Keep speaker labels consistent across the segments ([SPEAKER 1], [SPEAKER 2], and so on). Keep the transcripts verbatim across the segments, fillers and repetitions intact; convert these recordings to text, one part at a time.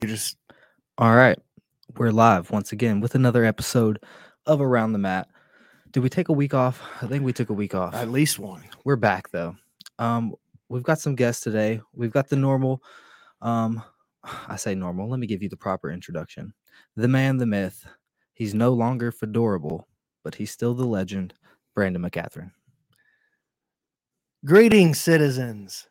[SPEAKER 1] You just
[SPEAKER 2] All right. We're live once again with another episode of Around the Mat. Did we take a week off? I think we took a week off.
[SPEAKER 1] at least one.
[SPEAKER 2] We're back though. Um, we've got some guests today. We've got the normal. Um, I say normal. Let me give you the proper introduction. The man, the myth. He's no longer fedorable, but he's still the legend. Brandon McCatherine.
[SPEAKER 1] Greetings, citizens.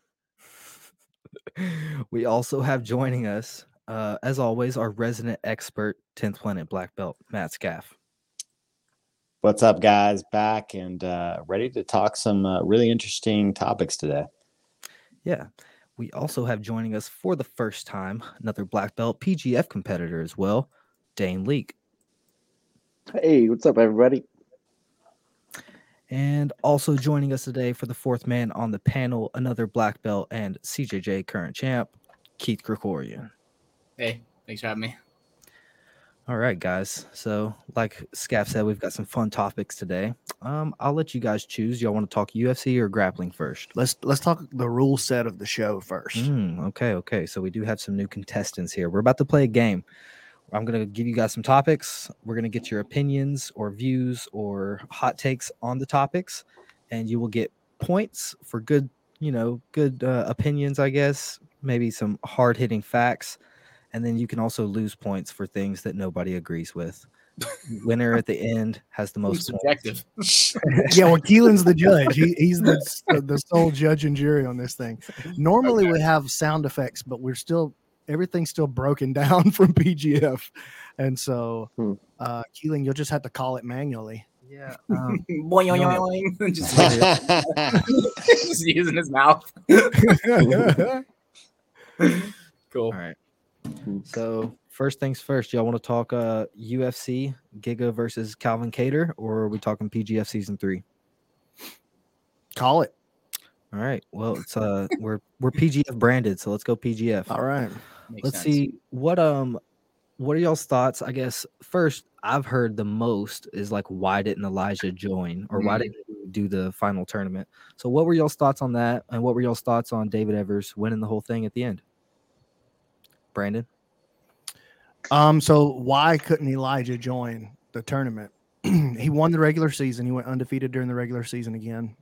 [SPEAKER 2] We also have joining us, uh, as always, our resident expert, tenth Planet Black Belt, Matt Scaff.
[SPEAKER 3] What's up, guys? Back and uh, ready to talk some uh, really interesting topics today.
[SPEAKER 2] Yeah. We also have joining us for the first time another Black Belt P G F competitor as well, Dane Leake.
[SPEAKER 4] Hey, what's up, everybody?
[SPEAKER 2] And also joining us today for the fourth man on the panel, another Black Belt and C J J current champ, Keith Krikorian.
[SPEAKER 5] Hey, thanks for having me.
[SPEAKER 2] All right, guys. So, like Scaff said, we've got some fun topics today. Um, I'll let you guys choose. Y'all want to talk U F C or grappling first?
[SPEAKER 1] Let's let's talk the rule set of the show first.
[SPEAKER 2] Mm, okay, okay. So we do have some new contestants here. We're about to play a game. I'm going to give you guys some topics. We're going to get your opinions or views or hot takes on the topics, and you will get points for good, you know, good uh, opinions, I guess, maybe some hard-hitting facts, and then you can also lose points for things that nobody agrees with. Winner at the end has the most
[SPEAKER 5] subjective.
[SPEAKER 1] Yeah, well, Keelan's the judge. He, he's the the sole judge and jury on this thing. Normally okay. we have sound effects, but we're still everything's still broken down from P G F, and so
[SPEAKER 4] hmm.
[SPEAKER 1] uh, Keelan, you'll just have to call it manually.
[SPEAKER 2] Yeah, um,
[SPEAKER 5] boing, just, just using his mouth. Cool.
[SPEAKER 2] All right. So first things first, y'all want to talk uh, U F C Giga versus Calvin Kattar, or are we talking P G F season three?
[SPEAKER 1] Call it.
[SPEAKER 2] All right. Well, it's uh we're we're P G F branded, so let's go P G F.
[SPEAKER 1] All right.
[SPEAKER 5] Makes
[SPEAKER 2] let's
[SPEAKER 5] sense.
[SPEAKER 2] see what um what are y'all's thoughts? I guess first I've heard the most is like why didn't Elijah join or mm-hmm. why didn't he do the final tournament? So what were y'all's thoughts on that, and what were y'all's thoughts on David Evers winning the whole thing at the end? Brandon.
[SPEAKER 1] Um, so why couldn't Elijah join the tournament? He won the regular season. He went undefeated during the regular season again,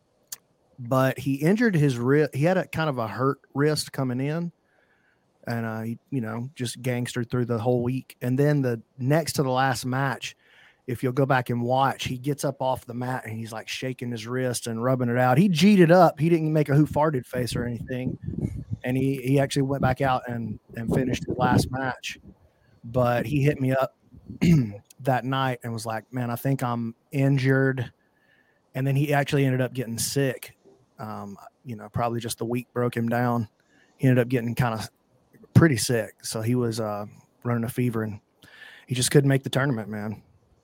[SPEAKER 1] but he injured his wrist. He had a kind of a hurt wrist coming in, and uh, he, you know, just gangstered through the whole week. And then the next to the last match, if you'll go back and watch, he gets up off the mat and he's like shaking his wrist and rubbing it out. He G'd it up. He didn't make a who farted face or anything. And he, he actually went back out and, and finished his last match. But he hit me up that night and was like, man, I think I'm injured. And then he actually ended up getting sick. Um, you know, probably just the week broke him down. He ended up getting kind of pretty sick. So he was uh, running a fever and he just couldn't make the tournament, man.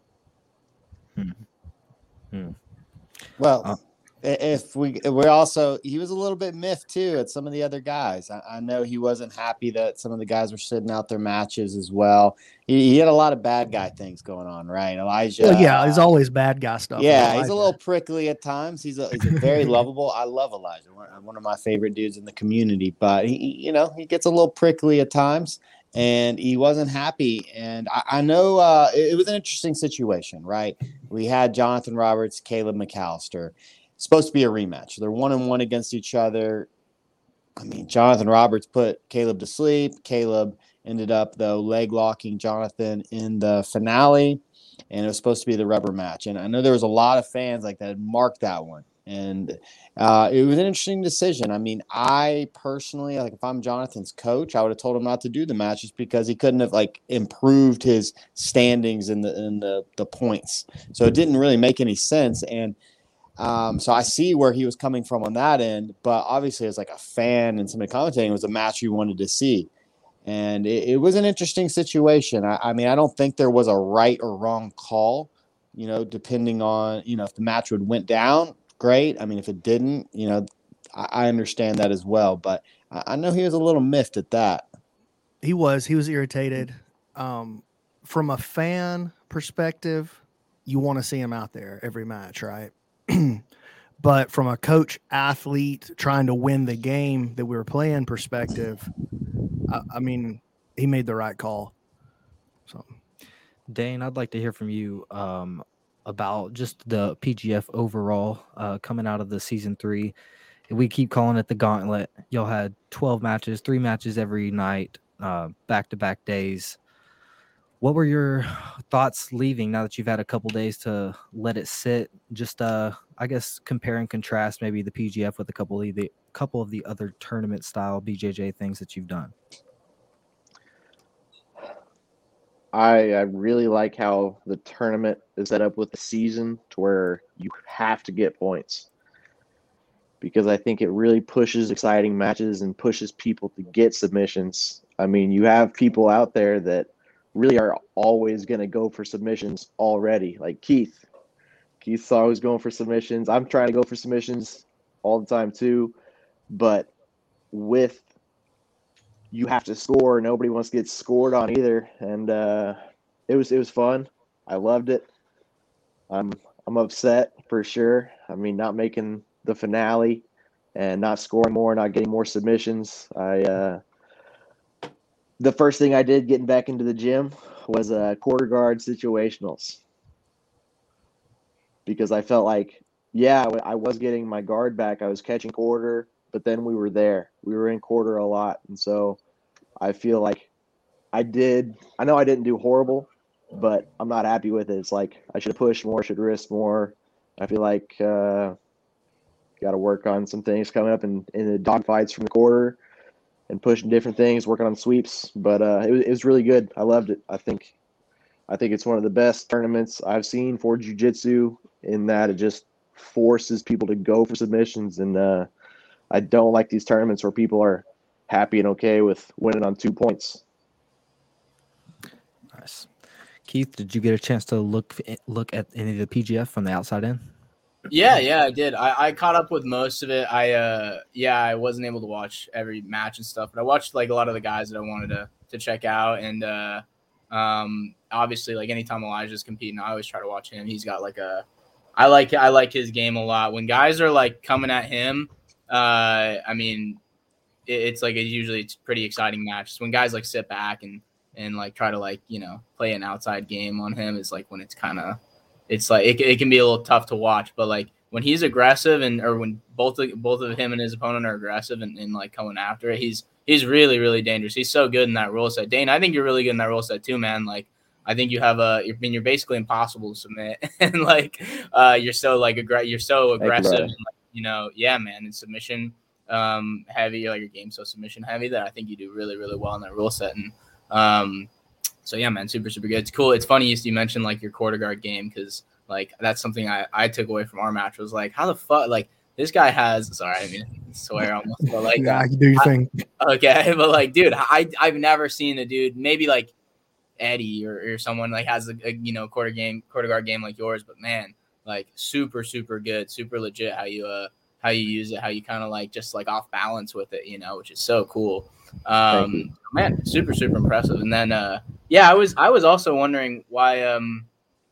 [SPEAKER 2] Hmm. Hmm.
[SPEAKER 3] Well,
[SPEAKER 2] uh,
[SPEAKER 3] if we we're also he was a little bit miffed too at some of the other guys. I, I know he wasn't happy that some of the guys were sitting out their matches as well. He, he had a lot of bad guy things going on, right? Elijah,
[SPEAKER 1] well, yeah, he's always bad guy stuff.
[SPEAKER 3] Yeah, he's a little prickly at times. He's a, he's a very lovable. I love Elijah, one of my favorite dudes in the community. But he, you know, he gets a little prickly at times. And he wasn't happy. And I, I know uh, it, it was an interesting situation, right? We had Jonathan Roberts, Caleb McAllister. It's supposed to be a rematch. They're one and one against each other. I mean, Jonathan Roberts put Caleb to sleep. Caleb ended up, though, leg locking Jonathan in the finale. And it was supposed to be the rubber match. And I know there was a lot of fans like that had marked that one. And uh, it was an interesting decision. I mean, I personally, like if I'm Jonathan's coach, I would have told him not to do the match just because he couldn't have like improved his standings in the in the, the points. So it didn't really make any sense. And um, so I see where he was coming from on that end. But obviously, as like a fan and somebody commentating, it was a match you wanted to see. And it, it was an interesting situation. I, I mean, I don't think there was a right or wrong call, you know, depending on, you know, if the match would went down. Great. I mean, if it didn't, you know, I, I understand that as well. But I, I know he was a little miffed at that.
[SPEAKER 1] He was. He was irritated. Um, from a fan perspective, you want to see him out there every match, right? But from a coach athlete trying to win the game that we were playing perspective, I, I mean, he made the right call. So,
[SPEAKER 2] Dane, I'd like to hear from you um, about just the P G F overall uh, coming out of the season three. We keep calling it the gauntlet. Y'all had twelve matches, three matches every night, uh, back-to-back days. What were your thoughts leaving now that you've had a couple days to let it sit? Just, uh, I guess, compare and contrast maybe the P G F with a couple of the couple of the other tournament-style B J J things that you've done.
[SPEAKER 4] I, I really like how the tournament is set up with the season to where you have to get points, because I think it really pushes exciting matches and pushes people to get submissions. I mean, you have people out there that really are always going to go for submissions already, like Keith. Keith's always going for submissions. I'm trying to go for submissions all the time too, but with you have to score. Nobody wants to get scored on either, and uh, it was it was fun. I loved it. I'm I'm upset for sure. I mean, not making the finale and not scoring more, not getting more submissions. I uh, the first thing I did getting back into the gym was uh, quarter guard situationals, because I felt like, yeah, I was getting my guard back. I was catching quarter, but then we were there. We were in quarter a lot, and so I feel like I did. I know I didn't do horrible, but I'm not happy with it. It's like I should have pushed more, should risk more. I feel like uh, got to work on some things coming up in, in the dogfights from the quarter and pushing different things, working on sweeps. But uh, it, it was really good. I loved it. I think I think it's one of the best tournaments I've seen for jiu-jitsu, in that it just forces people to go for submissions. And uh, I don't like these tournaments where people are happy and okay with winning on two points.
[SPEAKER 2] Nice. Keith, did you get a chance to look look at any of the P G F from the outside in?
[SPEAKER 5] Yeah, yeah, I did. I, I caught up with most of it. I uh yeah, I wasn't able to watch every match and stuff, but I watched like a lot of the guys that I wanted to to check out. And uh um obviously, like anytime Elijah's competing, I always try to watch him. He's got like a I like I like his game a lot. When guys are like coming at him, uh I mean it, it's like a, usually it's pretty exciting matches. When guys like sit back and and like try to like, you know, play an outside game on him, is like when it's kind of it's like it, it can be a little tough to watch. But like when he's aggressive, and or when both of, both of him and his opponent are aggressive and, and like coming after it, he's he's really really dangerous. He's so good in that rule set. Dane, I think you're really good in that rule set too, man. Like I think you have a I mean you're basically impossible to submit, and like uh you're so like aggr- you're so aggressive,
[SPEAKER 4] you,
[SPEAKER 5] and, like, you know, yeah, man, and submission um heavy, like your game's so submission heavy that I think you do really really well in that rule set. And um so yeah, man, super super good. It's cool. It's funny you, you mentioned like your quarter guard game, because like that's something I, I took away from our match, was like, how the fuck, like this guy has sorry I mean swear almost, but like
[SPEAKER 1] yeah, I can do your
[SPEAKER 5] I,
[SPEAKER 1] thing.
[SPEAKER 5] Okay, but like dude, I I've never seen a dude, maybe like Eddie or, or someone like has a, a you know quarter game quarter guard game like yours, but man, like super super good, super legit how you uh how you use it, how you kind of like just like off balance with it, you know, which is so cool. Um, man, super super impressive. And then uh, yeah, I was I was also wondering why um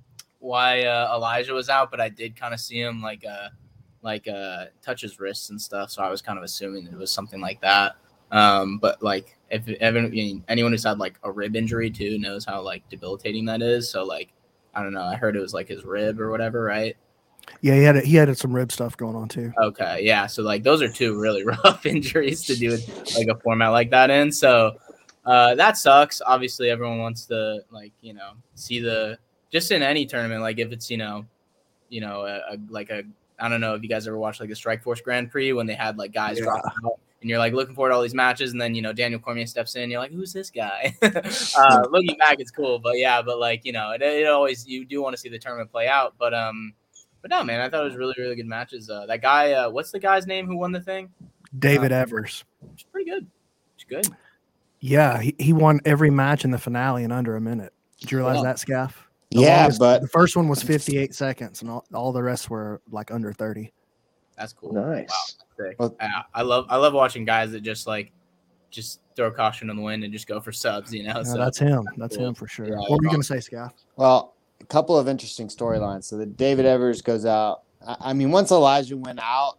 [SPEAKER 5] why uh, Elijah was out, but I did kind of see him like uh like uh touch his wrists and stuff, so I was kind of assuming it was something like that. Um, but like if ever, anyone who's had like a rib injury too knows how like debilitating that is. So like I don't know, I heard it was like his rib or whatever, right?
[SPEAKER 1] Yeah, he had a, he had some rib stuff going on too.
[SPEAKER 5] Okay, yeah. So like those are two really rough injuries to do with like a format like that in. So uh, that sucks. Obviously, everyone wants to like you know see the just in any tournament, like if it's you know you know a, a like a I don't know if you guys ever watched like the Strikeforce Grand Prix when they had like guys
[SPEAKER 1] Yeah.
[SPEAKER 5] drop out, and you're like looking forward to all these matches, and then you know Daniel Cormier steps in, you're like, who's this guy? uh, looking back, it's cool, but yeah, but like you know it, it always you do want to see the tournament play out, but um. But no, man, I thought it was really, really good matches. Uh, that guy, uh, what's the guy's name who won the thing?
[SPEAKER 1] David
[SPEAKER 5] uh,
[SPEAKER 1] Evers.
[SPEAKER 5] It's pretty good. It's good.
[SPEAKER 1] Yeah, he, he won every match in the finale in under a minute. Did you realize
[SPEAKER 5] Yeah.
[SPEAKER 1] that, Scaff? The
[SPEAKER 3] Yeah,
[SPEAKER 1] longest-
[SPEAKER 3] but
[SPEAKER 1] the first one was fifty-eight seconds, and all, all the rest were like under thirty.
[SPEAKER 5] That's cool.
[SPEAKER 4] Nice.
[SPEAKER 5] Wow. Sick.
[SPEAKER 3] Well-
[SPEAKER 5] Yeah, I love, I love watching guys that just like, just throw caution in the wind and just go for subs. You know,
[SPEAKER 1] No,
[SPEAKER 5] so
[SPEAKER 1] that's him. That's
[SPEAKER 5] cool.
[SPEAKER 1] him for sure.
[SPEAKER 5] Yeah,
[SPEAKER 1] what were you
[SPEAKER 5] yeah.
[SPEAKER 1] gonna say, Scaff?
[SPEAKER 3] well, a couple of interesting storylines. So the David Evers goes out. I, I mean, once Elijah went out,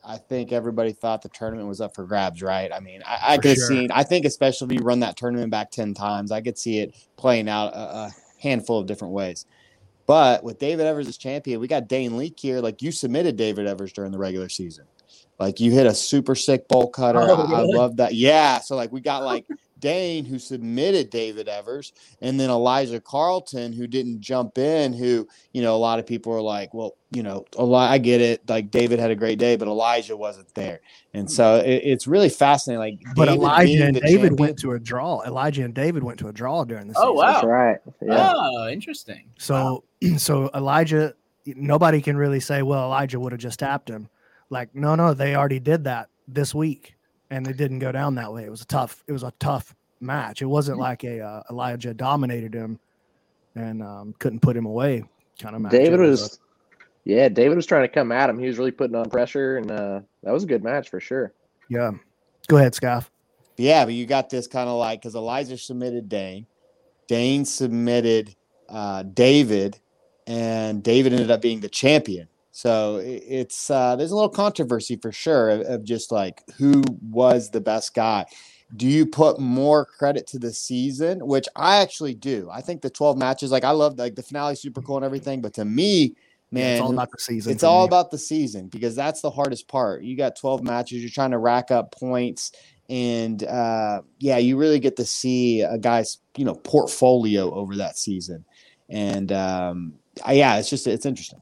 [SPEAKER 3] I think everybody thought the tournament was up for grabs, right? I mean, I, I
[SPEAKER 1] For
[SPEAKER 3] could have
[SPEAKER 1] sure.
[SPEAKER 3] seen, I think especially if you run that tournament back ten times, I could see it playing out a, a handful of different ways. But with David Evers as champion, we got Dane Leake here. Like, you submitted David Evers during the regular season. Like, you hit a super sick bowl cutter.
[SPEAKER 5] Oh,
[SPEAKER 3] I, I
[SPEAKER 5] really?
[SPEAKER 3] love that. Yeah. So, like, we got like Dane, who submitted David Evers, and then Elijah Carlton, who didn't jump in, who, you know, a lot of people are like, well, you know, Eli- I get it. Like, David had a great day, but Elijah wasn't there. And so it, it's really fascinating. Like,
[SPEAKER 1] But
[SPEAKER 3] David
[SPEAKER 1] Elijah
[SPEAKER 3] being
[SPEAKER 1] and
[SPEAKER 3] the
[SPEAKER 1] David
[SPEAKER 3] champion-
[SPEAKER 1] went to a draw. Elijah and David went to a draw during the
[SPEAKER 5] Oh,
[SPEAKER 1] season.
[SPEAKER 5] wow.
[SPEAKER 4] That's right. Yeah.
[SPEAKER 5] Oh, interesting.
[SPEAKER 1] So, so Elijah, nobody can really say, well, Elijah would have just tapped him. Like, no, no, they already did that this week, and it didn't go down that way. It was a tough, it was a tough match. It wasn't like a uh, Elijah dominated him and um, couldn't put him away kind of match.
[SPEAKER 4] David
[SPEAKER 1] It
[SPEAKER 4] was, yeah, David was trying to come at him. He was really putting on pressure, and uh, that was a good match for sure.
[SPEAKER 1] a, yeah. Go ahead, Scaff.
[SPEAKER 3] Yeah, but you got this kind of like, because Elijah submitted Dane, Dane submitted uh, David, and David ended up being the champion. So it- it's uh, there's a little controversy for sure of, of just like who was the best guy. Do you put more credit to the season, which I actually do? I think the twelve matches, like I love like the finale, super cool and everything, but to me, man,
[SPEAKER 1] Yeah, it's all about the season.
[SPEAKER 3] it's
[SPEAKER 1] for
[SPEAKER 3] all
[SPEAKER 1] me.
[SPEAKER 3] about the season because that's the hardest part. You got twelve matches, you're trying to rack up points, and uh, yeah, you really get to see a guy's you know portfolio over that season, and um, I, yeah, it's just it's interesting.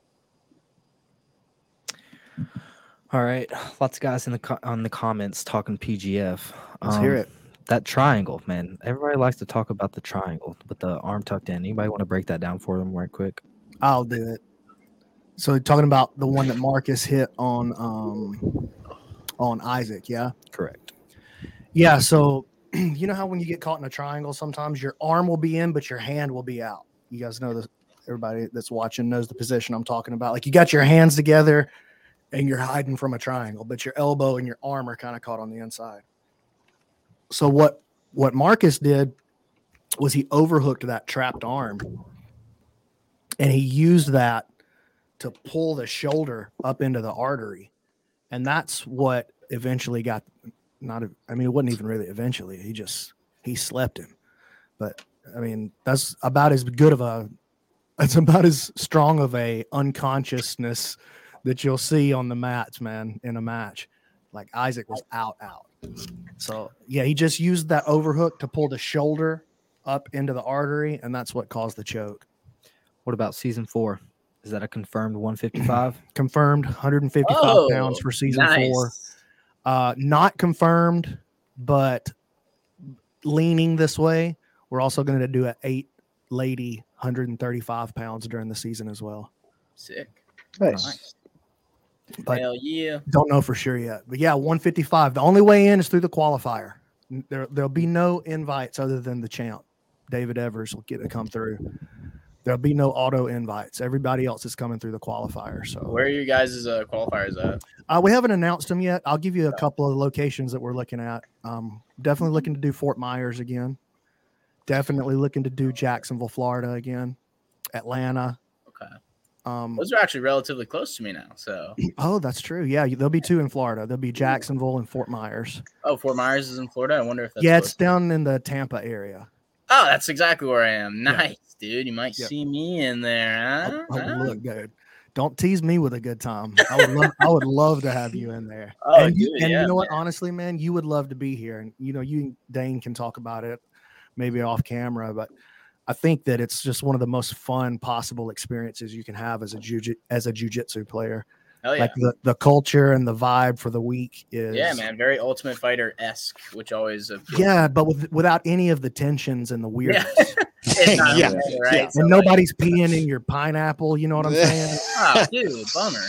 [SPEAKER 2] All right, lots of guys in the co- on the comments talking P G F.
[SPEAKER 1] Let's hear it.
[SPEAKER 2] That triangle, man. Everybody likes to talk about the triangle with the arm tucked in. Anybody want to break that down for them right quick?
[SPEAKER 1] I'll do it. So talking about the one that Marcus hit on um, on Isaac, yeah?
[SPEAKER 2] Correct.
[SPEAKER 1] Yeah, so you know how when you get caught in a triangle, sometimes your arm will be in, but your hand will be out. You guys know this. Everybody that's watching knows the position I'm talking about. Like you got your hands together and you're hiding from a triangle, but your elbow and your arm are kind of caught on the inside. So what what Marcus did was he overhooked that trapped arm, and he used that to pull the shoulder up into the artery, and that's what eventually got not. A, I mean, it wasn't even really eventually. He just he slept him, but I mean that's about as good of a. It's about as strong of a unconsciousness that you'll see on the mats, man, in a match. Like Isaac was out, out. So yeah, he just used that overhook to pull the shoulder up into the artery, and that's what caused the choke.
[SPEAKER 2] What about season four? Is that a confirmed one fifty-five?
[SPEAKER 1] Confirmed one hundred fifty-five
[SPEAKER 5] Oh,
[SPEAKER 1] pounds for season
[SPEAKER 5] nice.
[SPEAKER 1] four. Uh, not confirmed, but leaning this way. We're also going to do an eight lady one hundred thirty-five pounds during the season as well.
[SPEAKER 5] Sick.
[SPEAKER 4] Nice.
[SPEAKER 5] Nice.
[SPEAKER 1] But
[SPEAKER 5] Hell yeah.
[SPEAKER 1] don't know for sure yet. But yeah, one fifty-five. The only way in is through the qualifier. There, there'll be no invites other than the champ. David Evers will get to come through. There'll be no auto invites. Everybody else is coming through the qualifier. So
[SPEAKER 5] Where are you guys' uh, qualifiers at?
[SPEAKER 1] uh, we haven't announced them yet. I'll give you a couple of locations that we're looking at. Um, definitely looking to do Fort Myers again. Definitely looking to do Jacksonville, Florida again. Atlanta.
[SPEAKER 5] Okay.
[SPEAKER 1] Um,
[SPEAKER 5] Those are actually relatively close to me now. So,
[SPEAKER 1] oh, that's true. Yeah, there'll be two in Florida. There'll be Jacksonville and Fort Myers.
[SPEAKER 5] oh, Fort Myers is in Florida. I wonder if that's
[SPEAKER 1] Yeah,
[SPEAKER 5] close.
[SPEAKER 1] it's down in the Tampa area.
[SPEAKER 5] Oh, that's exactly where I am. Nice, dude. You might
[SPEAKER 1] Yep.
[SPEAKER 5] see me in there. Huh?
[SPEAKER 1] Oh,
[SPEAKER 5] Huh?
[SPEAKER 1] look good. Don't tease me with a good time. I would love, I would love to have you in there.
[SPEAKER 5] Oh,
[SPEAKER 1] and you,
[SPEAKER 5] dude,
[SPEAKER 1] and
[SPEAKER 5] yeah,
[SPEAKER 1] you know what?
[SPEAKER 5] man.
[SPEAKER 1] Honestly, man, you would love to be here. And you know, you and Dane can talk about it, maybe off camera. But I think that it's just one of the most fun possible experiences you can have as a jiu as a jiu-jitsu player.
[SPEAKER 5] Hell yeah.
[SPEAKER 1] Like the, the culture and the vibe for the week is
[SPEAKER 5] Yeah, man. Very Ultimate Fighter esque, which always appeals.
[SPEAKER 1] Yeah, but with, without any of the tensions and the weirdness.
[SPEAKER 5] It's not
[SPEAKER 3] Yeah,
[SPEAKER 5] fair, right?
[SPEAKER 3] yeah.
[SPEAKER 5] So,
[SPEAKER 1] And
[SPEAKER 5] like,
[SPEAKER 1] nobody's peeing in your pineapple, you know what I'm saying?
[SPEAKER 5] oh, dude,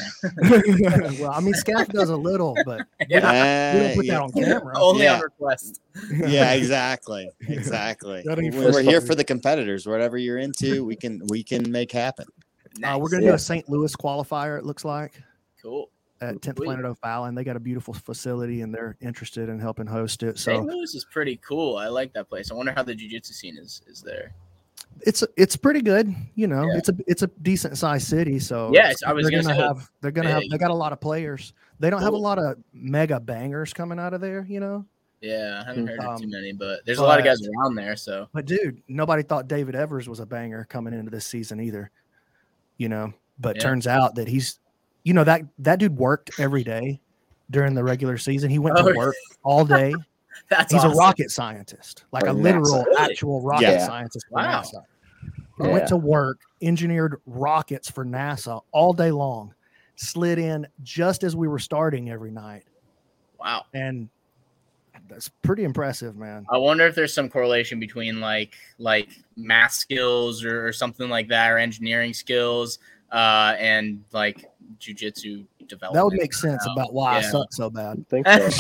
[SPEAKER 5] bummer.
[SPEAKER 1] Well, I mean, Scaff does a little, but we
[SPEAKER 5] Yeah.
[SPEAKER 1] don't, we don't put
[SPEAKER 3] yeah.
[SPEAKER 1] that on camera.
[SPEAKER 5] Only
[SPEAKER 3] Yeah.
[SPEAKER 5] on request.
[SPEAKER 3] Yeah, exactly, exactly.
[SPEAKER 1] That ain't
[SPEAKER 3] We- We're
[SPEAKER 1] fist
[SPEAKER 3] here
[SPEAKER 1] fighting.
[SPEAKER 3] for the competitors. Whatever you're into, we can we can make happen.
[SPEAKER 1] Uh, we're
[SPEAKER 5] Nice.
[SPEAKER 1] going to do
[SPEAKER 4] Yeah.
[SPEAKER 1] a Saint Louis qualifier, it looks like,
[SPEAKER 5] Cool.
[SPEAKER 1] at tenth
[SPEAKER 5] Sweet.
[SPEAKER 1] Planet O'Fallon. They got a beautiful facility, and they're interested in helping host it.
[SPEAKER 5] Saint
[SPEAKER 1] So,
[SPEAKER 5] Louis is pretty cool. I like that place. I wonder how the jiu-jitsu scene is is there.
[SPEAKER 1] It's it's pretty good, you know.
[SPEAKER 5] Yeah.
[SPEAKER 1] It's a it's a decent sized city, so
[SPEAKER 5] Yeah, it's- I was
[SPEAKER 1] they're
[SPEAKER 5] gonna
[SPEAKER 1] gonna
[SPEAKER 5] say
[SPEAKER 1] have they're gonna have
[SPEAKER 5] big.
[SPEAKER 1] they got a lot of players. They don't have a
[SPEAKER 5] Cool.
[SPEAKER 1] lot of mega bangers coming out of there, you know.
[SPEAKER 5] Yeah, I haven't heard of too
[SPEAKER 1] Um,
[SPEAKER 5] many, but there's a lot of
[SPEAKER 1] but-
[SPEAKER 5] guys around there. So
[SPEAKER 1] But dude, nobody thought David Evers was a banger coming into this season either, you know. But
[SPEAKER 5] Yeah.
[SPEAKER 1] turns out that he's, you know, that that dude worked every day during the regular season. He went
[SPEAKER 5] Oh,
[SPEAKER 1] to work all day.
[SPEAKER 5] that's
[SPEAKER 1] He's
[SPEAKER 5] awesome.
[SPEAKER 1] a rocket scientist, like
[SPEAKER 4] For
[SPEAKER 1] a literal,
[SPEAKER 5] NASA.
[SPEAKER 1] actual rocket
[SPEAKER 3] Yeah.
[SPEAKER 1] scientist for
[SPEAKER 5] Wow.
[SPEAKER 1] NASA. He
[SPEAKER 4] Yeah.
[SPEAKER 1] went to work, engineered rockets for NASA all day long, slid in just as we were starting every night.
[SPEAKER 5] Wow.
[SPEAKER 1] And that's pretty impressive, man.
[SPEAKER 5] I wonder if there's some correlation between like like math skills or, or something like that, or engineering skills, uh, and like jujitsu development.
[SPEAKER 1] That would make sense
[SPEAKER 5] know.
[SPEAKER 1] about why I
[SPEAKER 5] Yeah.
[SPEAKER 1] suck so bad.
[SPEAKER 4] I think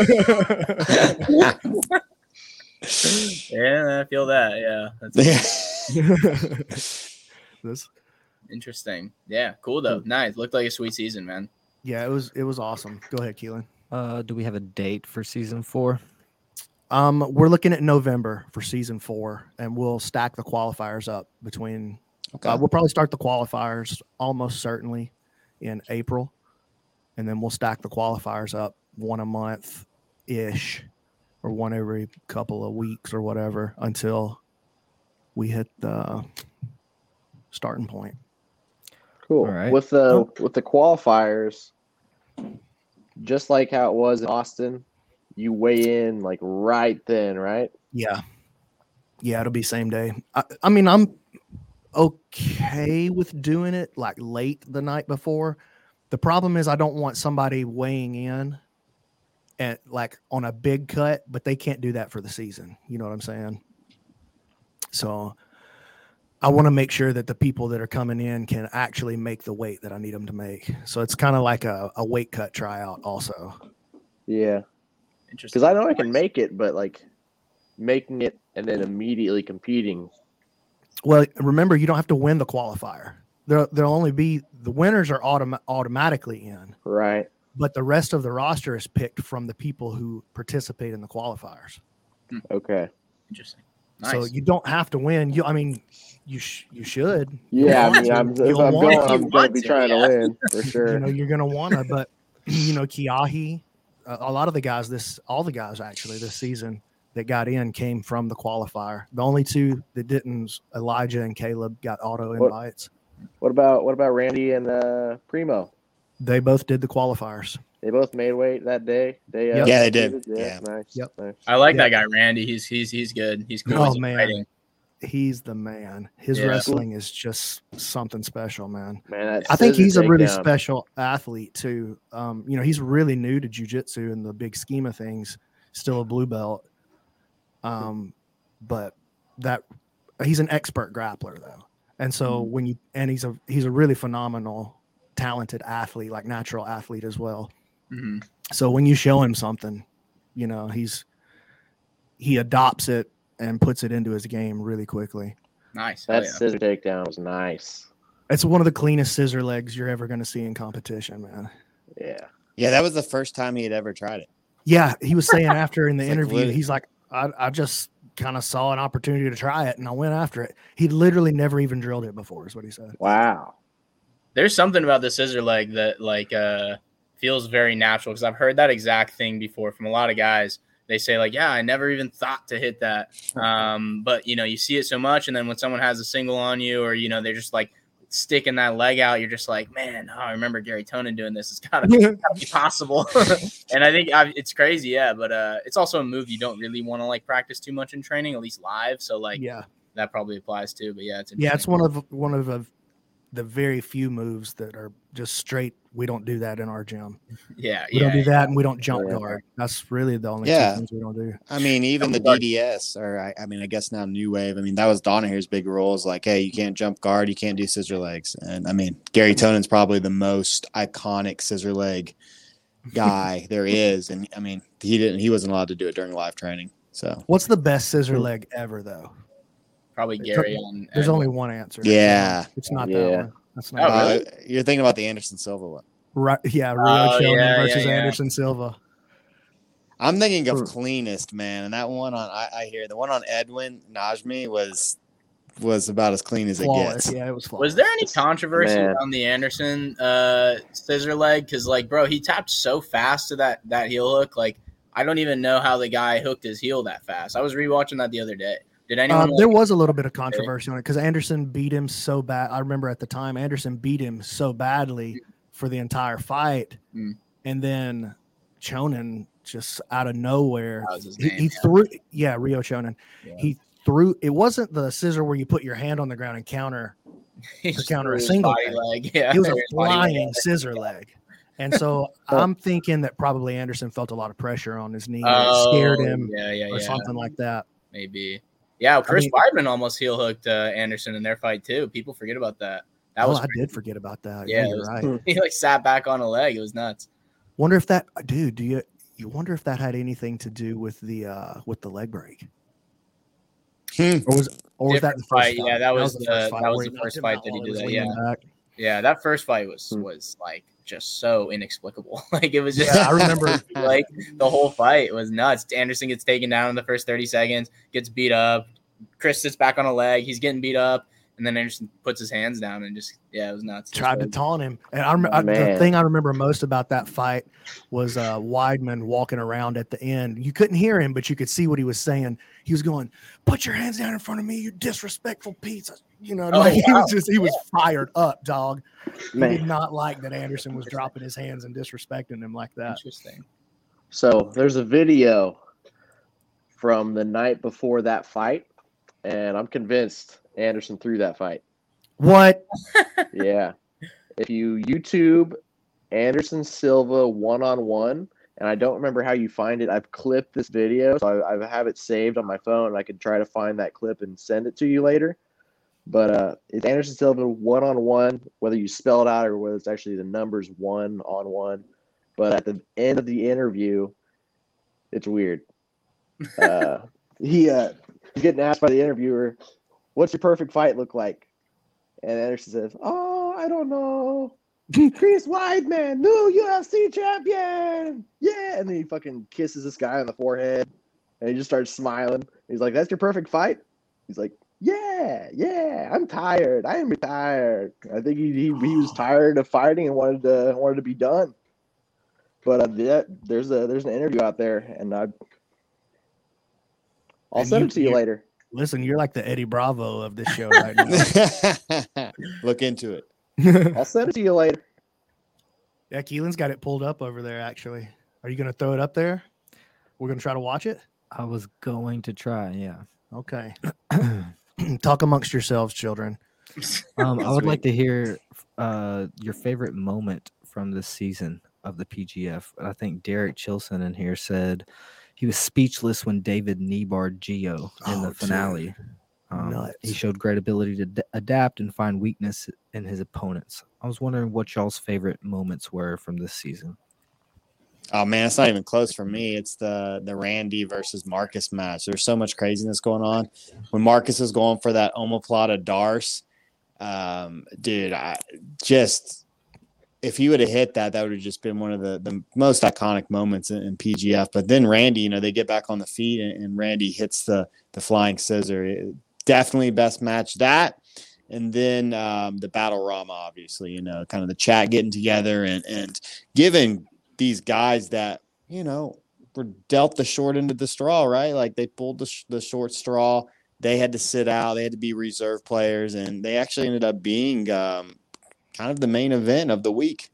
[SPEAKER 4] so.
[SPEAKER 5] Yeah, I feel that. Yeah, that's
[SPEAKER 1] This,
[SPEAKER 5] interesting. Yeah, cool though. Nice. Looked like a sweet season, man.
[SPEAKER 1] yeah, it was it was awesome. Go ahead, Keelan.
[SPEAKER 2] Uh, do we have a date for season four?
[SPEAKER 1] Um, we're looking at November for season four, and we'll stack the qualifiers up between.
[SPEAKER 3] Okay.
[SPEAKER 1] Uh, we'll probably start the qualifiers almost certainly in April, and then we'll stack the qualifiers up one a month ish, or one every couple of weeks or whatever until we hit the starting point.
[SPEAKER 4] Cool.
[SPEAKER 2] All right.
[SPEAKER 4] With the with the qualifiers, just like how it was in Austin, you weigh in like right then, right?
[SPEAKER 1] Yeah, yeah, it'll be same day. I, I mean, I'm okay with doing it like late the night before. The problem is I don't want somebody weighing in at like on a big cut, but they can't do that for the season. You know what I'm saying? So I want to make sure that the people that are coming in can actually make the weight that I need them to make. So it's kind of like a, a weight cut tryout also.
[SPEAKER 4] Yeah.
[SPEAKER 5] Interesting.
[SPEAKER 4] Because I know I can make it, but like making it and then immediately competing.
[SPEAKER 1] Well, remember, you don't have to win the qualifier. There, there'll only be the winners are autom- automatically in,
[SPEAKER 4] Right.
[SPEAKER 1] but the rest of the roster is picked from the people who participate in the qualifiers.
[SPEAKER 4] Okay.
[SPEAKER 5] Interesting. Nice.
[SPEAKER 1] So you don't have to win. You, I mean, you sh- you should.
[SPEAKER 4] Yeah, I
[SPEAKER 5] want
[SPEAKER 4] mean,
[SPEAKER 1] to.
[SPEAKER 4] I'm, if
[SPEAKER 1] You'll
[SPEAKER 4] I'm
[SPEAKER 1] want
[SPEAKER 4] going,
[SPEAKER 1] to.
[SPEAKER 4] I'm
[SPEAKER 5] You
[SPEAKER 4] going to
[SPEAKER 5] want
[SPEAKER 4] be
[SPEAKER 5] to,
[SPEAKER 4] trying
[SPEAKER 5] yeah.
[SPEAKER 4] to win for sure.
[SPEAKER 1] You know, you're gonna wanna, but you know, Kiahi, a, a lot of the guys this, all the guys actually this season that got in came from the qualifier. The only two that didn't, Elijah and Caleb, got auto
[SPEAKER 4] What-
[SPEAKER 1] invites.
[SPEAKER 4] What about what about Randy and uh, Primo?
[SPEAKER 1] They both did the qualifiers.
[SPEAKER 4] They both made weight that day. They uh,
[SPEAKER 1] Yep.
[SPEAKER 3] Yeah, they did.
[SPEAKER 4] competed?
[SPEAKER 3] Yeah.
[SPEAKER 4] Nice.
[SPEAKER 1] Yep.
[SPEAKER 4] Nice.
[SPEAKER 5] I like
[SPEAKER 1] Yeah.
[SPEAKER 5] that guy, Randy. He's he's he's good. He's cool.
[SPEAKER 1] Oh,
[SPEAKER 5] He's
[SPEAKER 1] man.
[SPEAKER 5] exciting.
[SPEAKER 1] He's the man. His
[SPEAKER 5] Yeah.
[SPEAKER 1] wrestling is just something special, man.
[SPEAKER 4] Man, that
[SPEAKER 1] I think
[SPEAKER 4] scissor
[SPEAKER 1] he's a really
[SPEAKER 4] takedown.
[SPEAKER 1] special athlete too. Um, you know, he's really new to jujitsu in the big scheme of things. Still a blue belt, um, but that he's an expert grappler though. And so
[SPEAKER 4] Mm-hmm.
[SPEAKER 1] when you and he's a he's a really phenomenal, talented athlete, like natural athlete as well.
[SPEAKER 5] hmm
[SPEAKER 1] So when you show him something, you know, he's he adopts it and puts it into his game really quickly.
[SPEAKER 5] Nice. Hell
[SPEAKER 4] That
[SPEAKER 5] yeah.
[SPEAKER 4] scissor takedown was nice.
[SPEAKER 1] It's one of the cleanest scissor legs you're ever going to see in competition, man.
[SPEAKER 4] Yeah.
[SPEAKER 3] Yeah, that was the first time he had ever tried it.
[SPEAKER 1] Yeah, he was saying after in the
[SPEAKER 3] It's like
[SPEAKER 1] interview,
[SPEAKER 3] lit-
[SPEAKER 1] he's like, I, I just kind of saw an opportunity to try it and I went after it. He literally never even drilled it before, is what he said.
[SPEAKER 4] Wow.
[SPEAKER 5] There's something about the scissor leg that like uh feels very natural because I've heard that exact thing before from a lot of guys. They say like, yeah, I never even thought to hit that. Um, but you know, you see it so much, and then when someone has a single on you, or you know, they're just like sticking that leg out, you're just like, man, oh, I remember Gary Tonin doing this. It's gotta, gotta be possible. And I think I, it's crazy, yeah. But uh, it's also a move you don't really want to like practice too much in training, at least live. So like,
[SPEAKER 1] Yeah.
[SPEAKER 5] that probably applies too. But yeah, it's
[SPEAKER 1] Yeah, it's
[SPEAKER 5] interesting.
[SPEAKER 1] one of one of the, the very few moves that are just straight. We don't do that in our gym.
[SPEAKER 5] yeah,
[SPEAKER 1] We
[SPEAKER 5] yeah.
[SPEAKER 1] don't do that and we don't jump
[SPEAKER 4] Yeah.
[SPEAKER 1] guard. That's really the only
[SPEAKER 3] Yeah.
[SPEAKER 1] two things we don't do.
[SPEAKER 3] I mean, even the D D S, or I, I mean, I guess now New Wave. I mean, that was Donahue's big rules. Like, hey, you can't jump guard, you can't do scissor legs. And I mean, Gary Tonin's probably the most iconic scissor leg guy there is. And I mean, he didn't, he wasn't allowed to do it during live training. So
[SPEAKER 1] What's the best scissor leg ever, though?
[SPEAKER 5] Probably Gary on.
[SPEAKER 1] There's
[SPEAKER 5] Edwin.
[SPEAKER 1] only one answer.
[SPEAKER 3] Yeah.
[SPEAKER 1] It's not
[SPEAKER 4] Yeah.
[SPEAKER 1] that one. That's not
[SPEAKER 5] Oh,
[SPEAKER 1] that
[SPEAKER 5] really?
[SPEAKER 3] uh, you're thinking about the Anderson Silva one.
[SPEAKER 1] Right. Yeah. Rio
[SPEAKER 5] Oh,
[SPEAKER 1] Chonin
[SPEAKER 5] yeah,
[SPEAKER 1] versus
[SPEAKER 5] yeah, yeah.
[SPEAKER 1] Anderson Silva.
[SPEAKER 3] I'm thinking of
[SPEAKER 1] Hmm.
[SPEAKER 3] cleanest, man. And that one on, I, I hear the one on Edwin Najmi was was about as clean as
[SPEAKER 1] Flawless.
[SPEAKER 3] it gets.
[SPEAKER 1] Yeah, it was flawless.
[SPEAKER 5] Was there any controversy
[SPEAKER 4] Man.
[SPEAKER 5] on the Anderson uh, scissor leg? Because, like, bro, he tapped so fast to that that heel hook. Like, I don't even know how the guy hooked his heel that fast. I was rewatching that the other day. Did anyone?
[SPEAKER 1] Um,
[SPEAKER 5] like,
[SPEAKER 1] there was a little bit of controversy on it because Anderson beat him so bad. I remember at the time Anderson beat him so badly for the entire fight,
[SPEAKER 5] Mm.
[SPEAKER 1] and then Chonin just out of nowhere,
[SPEAKER 5] That was his
[SPEAKER 1] he,
[SPEAKER 5] name,
[SPEAKER 1] he
[SPEAKER 5] yeah.
[SPEAKER 1] threw. Yeah, Rio Chonin.
[SPEAKER 5] Yeah.
[SPEAKER 1] He threw. It wasn't the scissor where you put your hand on the ground and counter.
[SPEAKER 5] He
[SPEAKER 1] to
[SPEAKER 5] just
[SPEAKER 1] counter
[SPEAKER 5] threw
[SPEAKER 1] a
[SPEAKER 5] his
[SPEAKER 1] single
[SPEAKER 5] body
[SPEAKER 1] leg.
[SPEAKER 5] leg. Yeah,
[SPEAKER 1] It was a
[SPEAKER 5] or his body leg.
[SPEAKER 1] flying scissor leg. And so I'm thinking that probably Anderson felt a lot of pressure on his knee. and it
[SPEAKER 5] Oh,
[SPEAKER 1] scared him
[SPEAKER 5] yeah, yeah,
[SPEAKER 1] or
[SPEAKER 5] yeah.
[SPEAKER 1] something like that.
[SPEAKER 5] Maybe. Yeah, Chris
[SPEAKER 1] mean-
[SPEAKER 5] Weidman almost heel hooked uh, Anderson in their fight too. People forget about that. That
[SPEAKER 1] oh,
[SPEAKER 5] was
[SPEAKER 1] I did forget about that.
[SPEAKER 5] Yeah,
[SPEAKER 1] Yeah,
[SPEAKER 5] it
[SPEAKER 1] you're
[SPEAKER 5] was-
[SPEAKER 1] right.
[SPEAKER 5] he like sat back on a leg. It was nuts.
[SPEAKER 1] Wonder if that, dude. Do you you wonder if that had anything to do with the uh with the leg break,
[SPEAKER 3] Hmm.
[SPEAKER 1] or was or was that
[SPEAKER 5] Different
[SPEAKER 1] the first
[SPEAKER 5] fight.
[SPEAKER 1] fight?
[SPEAKER 5] Yeah, that was the- that was
[SPEAKER 1] where he
[SPEAKER 5] the
[SPEAKER 1] knocked
[SPEAKER 5] first
[SPEAKER 1] him
[SPEAKER 5] fight
[SPEAKER 1] out
[SPEAKER 5] that he
[SPEAKER 1] while
[SPEAKER 5] did
[SPEAKER 1] was
[SPEAKER 5] that,
[SPEAKER 1] leaning
[SPEAKER 5] yeah.
[SPEAKER 1] back.
[SPEAKER 5] Yeah, that first fight was
[SPEAKER 4] Hmm.
[SPEAKER 5] was like just so inexplicable. Like it was just
[SPEAKER 1] Yeah, I remember.
[SPEAKER 5] like the whole fight was nuts. Anderson gets taken down in the first thirty seconds, gets beat up. Chris sits back on a leg. He's getting beat up, and then Anderson puts his hands down and just yeah, it was nuts. It was
[SPEAKER 1] Tried to
[SPEAKER 5] crazy.
[SPEAKER 1] taunt him, and I, rem- I the
[SPEAKER 4] Man.
[SPEAKER 1] thing I remember most about that fight was uh, Weidman walking around at the end. You couldn't hear him, but you could see what he was saying. He was going, "Put your hands down in front of me, you disrespectful piece." You know,
[SPEAKER 5] Oh,
[SPEAKER 1] like he
[SPEAKER 5] wow.
[SPEAKER 1] was just he was fired up, dog. He
[SPEAKER 4] Man.
[SPEAKER 1] did not like that Anderson was dropping his hands and disrespecting him like that.
[SPEAKER 5] Interesting.
[SPEAKER 4] So there's a video from the night before that fight, and I'm convinced Anderson threw that fight.
[SPEAKER 1] What?
[SPEAKER 4] Yeah. If you YouTube Anderson Silva one on one, and I don't remember how you find it, I've clipped this video, so I, I have it saved on my phone, and I could try to find that clip and send it to you later. But uh, it's Anderson Silva one on one, whether you spell it out or whether it's actually the numbers one on one. But at the end of the interview, it's weird. Uh, he uh, he's getting asked by the interviewer, "What's your perfect fight look like?" And Anderson says, "Oh, I don't know. Chris Weidman, new U F C champion. Yeah." And then he fucking kisses this guy on the forehead, and he just starts smiling. He's like, "That's your perfect fight?" He's like, "Yeah, yeah. I'm tired. I am retired." I think he he, he was tired of fighting and wanted to wanted to be done. But uh, that, there's a there's an interview out there, and I I'll
[SPEAKER 1] And
[SPEAKER 4] send
[SPEAKER 1] you-
[SPEAKER 4] it to you
[SPEAKER 1] you-
[SPEAKER 4] later.
[SPEAKER 1] Listen, you're like the Eddie Bravo of this show right now.
[SPEAKER 3] Look into it.
[SPEAKER 4] I'll send it to you later.
[SPEAKER 1] Yeah, Keelan's got it pulled up over there. Actually, are you going to throw it up there? We're going to try to watch it.
[SPEAKER 2] I was going to try, yeah.
[SPEAKER 1] Okay. Talk amongst yourselves, children.
[SPEAKER 2] Um, I would
[SPEAKER 3] Sweet.
[SPEAKER 2] like to hear uh, your favorite moment from this season of the P G F. I think Derek Chilson in here said he was speechless when David kneebarred Gio in
[SPEAKER 1] Oh,
[SPEAKER 2] the
[SPEAKER 1] dude.
[SPEAKER 2] finale. Um,
[SPEAKER 1] Nuts.
[SPEAKER 2] he showed great ability to d- adapt and find weakness in his opponents. I was wondering what y'all's favorite moments were from this season.
[SPEAKER 3] Oh man, it's not even close for me. It's the the Randy versus Marcus match. There's so much craziness going on. When Marcus was going for that omoplata Darce, um, dude, I just if he would have hit that, that would have just been one of the, the most iconic moments in, in P G F. But then Randy, you know, they get back on the feet and, and Randy hits the the flying scissor. It, definitely best match that. And then um, the Battle Rama, obviously, you know, kind of the chat getting together and and giving these guys that, you know, were dealt the short end of the straw, right? Like they pulled the, sh- the short straw. They had to sit out. They had to be reserve players. And they actually ended up being um, kind of the main event of the week.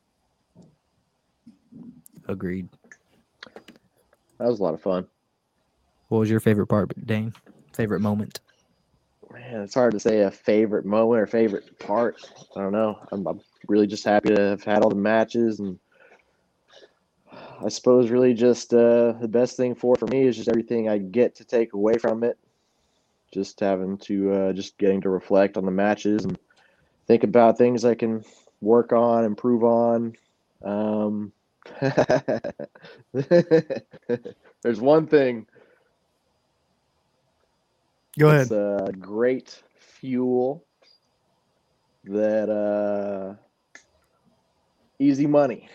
[SPEAKER 2] Agreed.
[SPEAKER 4] That was a lot of fun.
[SPEAKER 2] What was your favorite part, Dane? Favorite moment?
[SPEAKER 4] Man, it's hard to say a favorite moment or favorite part. I don't know. I'm, I'm really just happy to have had all the matches, and I suppose really just uh, the best thing for for me is just everything I get to take away from it. Just having to uh, just getting to reflect on the matches and think about things I can work on, improve on. Um, there's one thing.
[SPEAKER 1] Go ahead.
[SPEAKER 4] It's uh, great fuel that uh, easy money.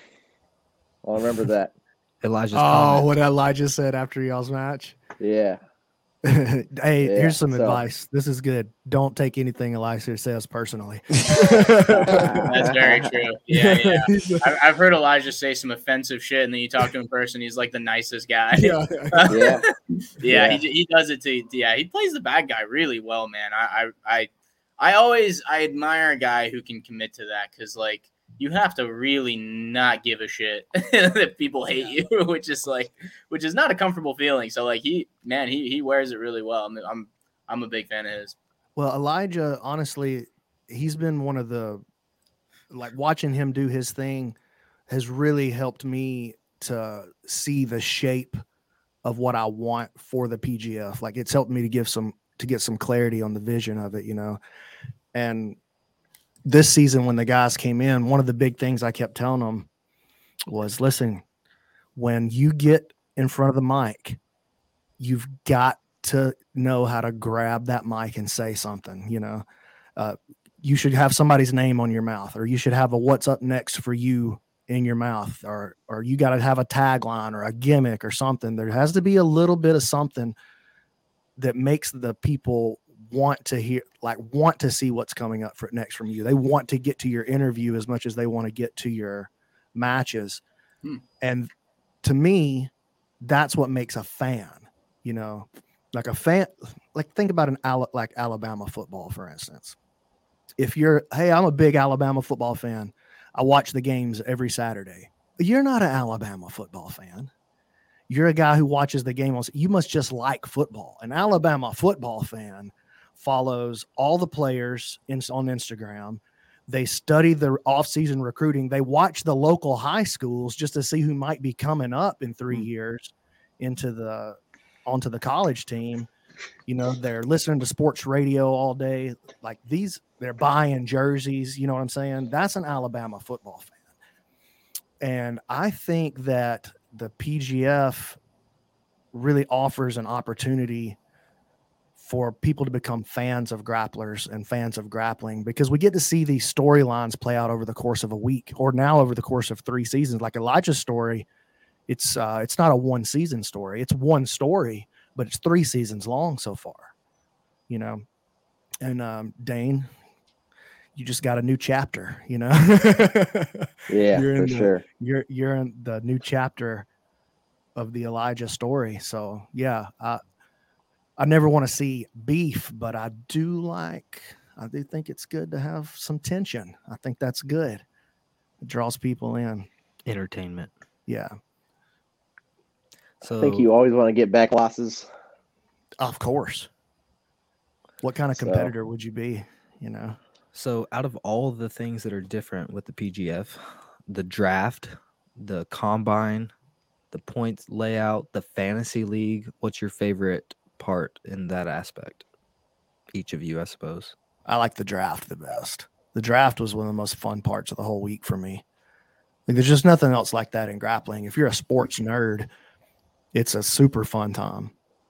[SPEAKER 4] I'll remember that.
[SPEAKER 2] Elijah's
[SPEAKER 1] Oh,
[SPEAKER 2] comment.
[SPEAKER 1] what Elijah said after y'all's match.
[SPEAKER 4] Yeah.
[SPEAKER 1] Hey,
[SPEAKER 4] Yeah,
[SPEAKER 1] here's some
[SPEAKER 4] so-
[SPEAKER 1] advice. This is good. Don't take anything Elijah says personally.
[SPEAKER 5] That's very true. Yeah, yeah. I, I've heard Elijah say some offensive shit, and then you talk to him in person, he's like the nicest guy.
[SPEAKER 1] Yeah.
[SPEAKER 5] yeah,
[SPEAKER 4] Yeah.
[SPEAKER 5] yeah.
[SPEAKER 4] Yeah.
[SPEAKER 5] He, he does it to yeah. He plays the bad guy really well, man. I I I, I always I admire a guy who can commit to that because like you have to really not give a shit that people hate you, which is like which is not a comfortable feeling. So like he man he he wears it really well. I'm I'm I'm a big fan of his.
[SPEAKER 1] Well, Elijah, honestly, he's been one of the like watching him do his thing has really helped me to see the shape of what I want for the P G F. Like it's helped me to give some to get some clarity on the vision of it, you know. And this season when the guys came in, one of the big things I kept telling them was, listen, when you get in front of the mic, you've got to know how to grab that mic and say something, you know. Uh, you should have somebody's name on your mouth, or you should have a what's up next for you in your mouth, or or you got to have a tagline or a gimmick or something. There has to be a little bit of something that makes the people want to hear, like want to see what's coming up for next from you. They want to get to your interview as much as they want to get to your matches.
[SPEAKER 5] Hmm.
[SPEAKER 1] And to me, that's what makes a fan, you know, like a fan, like think about an Al- like Alabama football, for instance. If you're, hey, I'm a big Alabama football fan. I watch the games every Saturday. You're not an Alabama football fan. You're a guy who watches the game. You must just like football. An Alabama football fan follows all the players in, on Instagram. They study the offseason recruiting. They watch the local high schools just to see who might be coming up in three
[SPEAKER 5] Mm.
[SPEAKER 1] years into the onto the college team. You know, they're listening to sports radio all day. Like these, they're buying jerseys. You know what I'm saying? That's an Alabama football fan. And I think that the P G F really offers an opportunity for people to become fans of grapplers and fans of grappling, because we get to see these storylines play out over the course of a week, or now over the course of three seasons. Like Elijah's story, it's uh, it's not a one season story. It's one story, but it's three seasons long so far, you know. And um, Dane, you just got a new chapter, you know.
[SPEAKER 4] Yeah,
[SPEAKER 1] You're in
[SPEAKER 4] for
[SPEAKER 1] the-
[SPEAKER 4] sure.
[SPEAKER 1] You're you're in the new chapter of the Elijah story. So yeah, I I never want to see beef, but I do like I do think it's good to have some tension. I think that's good. It draws people in.
[SPEAKER 2] Entertainment.
[SPEAKER 1] Yeah,
[SPEAKER 2] So
[SPEAKER 4] I think you always want to get back losses.
[SPEAKER 1] of course. What kind of
[SPEAKER 4] So-
[SPEAKER 1] competitor would you be? You know,
[SPEAKER 2] So, out of all of the things that are different with the P G F, the draft, the combine, the points layout, the fantasy league, what's your favorite part in that aspect? Each of you, I suppose.
[SPEAKER 1] I like the draft the best. The draft was one of the most fun parts of the whole week for me. Like, there's just nothing else like that in grappling. If you're a sports nerd, it's a super fun time.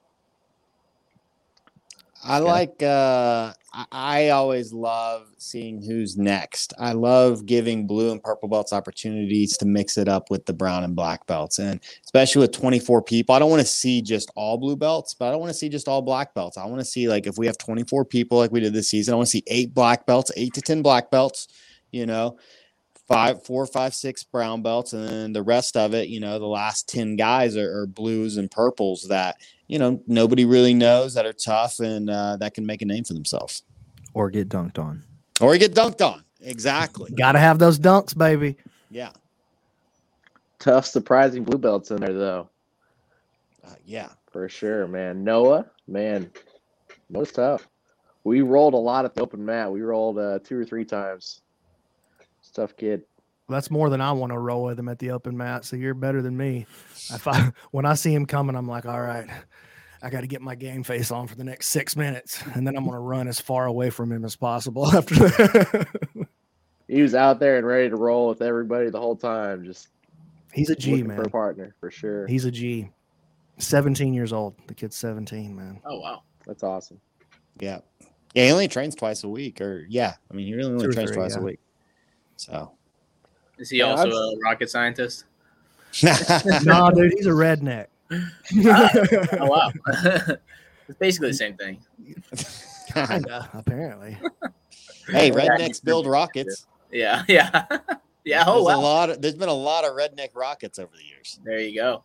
[SPEAKER 3] I like uh I, I always love seeing who's next. I love giving blue and purple belts opportunities to mix it up with the brown and black belts. And especially with twenty-four people, I don't want to see just all blue belts, but I don't want to see just all black belts. I want to see, like, if we have twenty-four people like we did this season, I want to see eight black belts, eight to ten black belts, you know, five, four, five, six brown belts, and then the rest of it, you know, the last ten guys are, are blues and purples that, you know, nobody really knows, that are tough and uh, that can make a name for themselves.
[SPEAKER 2] Or get dunked on.
[SPEAKER 3] Or get dunked on. Exactly.
[SPEAKER 1] Got to have those dunks, baby.
[SPEAKER 3] Yeah.
[SPEAKER 4] Tough, surprising blue belts in there, though.
[SPEAKER 3] Uh, yeah.
[SPEAKER 4] For sure, man. Noah, man, Noah's tough. We rolled a lot at the open mat. We rolled uh, two or three times. It's a tough kid.
[SPEAKER 1] That's more than I want to roll with him at the open mat. So you're better than me. If I, when I see him coming, I'm like, all right, I got to get my game face on for the next six minutes. And then I'm going to run as far away from him as possible after that.
[SPEAKER 4] He was out there and ready to roll with everybody the whole time. Just
[SPEAKER 1] He's a G,
[SPEAKER 4] looking
[SPEAKER 1] man.
[SPEAKER 4] for a partner, for sure.
[SPEAKER 1] He's a G. seventeen years old. The kid's seventeen, man.
[SPEAKER 5] Oh wow.
[SPEAKER 4] That's awesome.
[SPEAKER 3] Yeah. Yeah. He only trains twice a week, or yeah. I mean, he really only
[SPEAKER 1] Two or
[SPEAKER 3] trains
[SPEAKER 1] three,
[SPEAKER 3] twice
[SPEAKER 1] yeah.
[SPEAKER 3] a week. So.
[SPEAKER 5] Is he
[SPEAKER 4] Yeah,
[SPEAKER 5] also
[SPEAKER 4] I've-
[SPEAKER 5] a rocket scientist?
[SPEAKER 1] No, dude, he's a redneck.
[SPEAKER 5] Oh wow. It's basically the same thing.
[SPEAKER 1] Kinda, apparently.
[SPEAKER 3] Hey, rednecks build rockets.
[SPEAKER 5] Yeah, yeah, yeah. Oh,
[SPEAKER 3] There's
[SPEAKER 5] wow.
[SPEAKER 3] a lot of, there's been a lot of redneck rockets over the years.
[SPEAKER 5] There you go.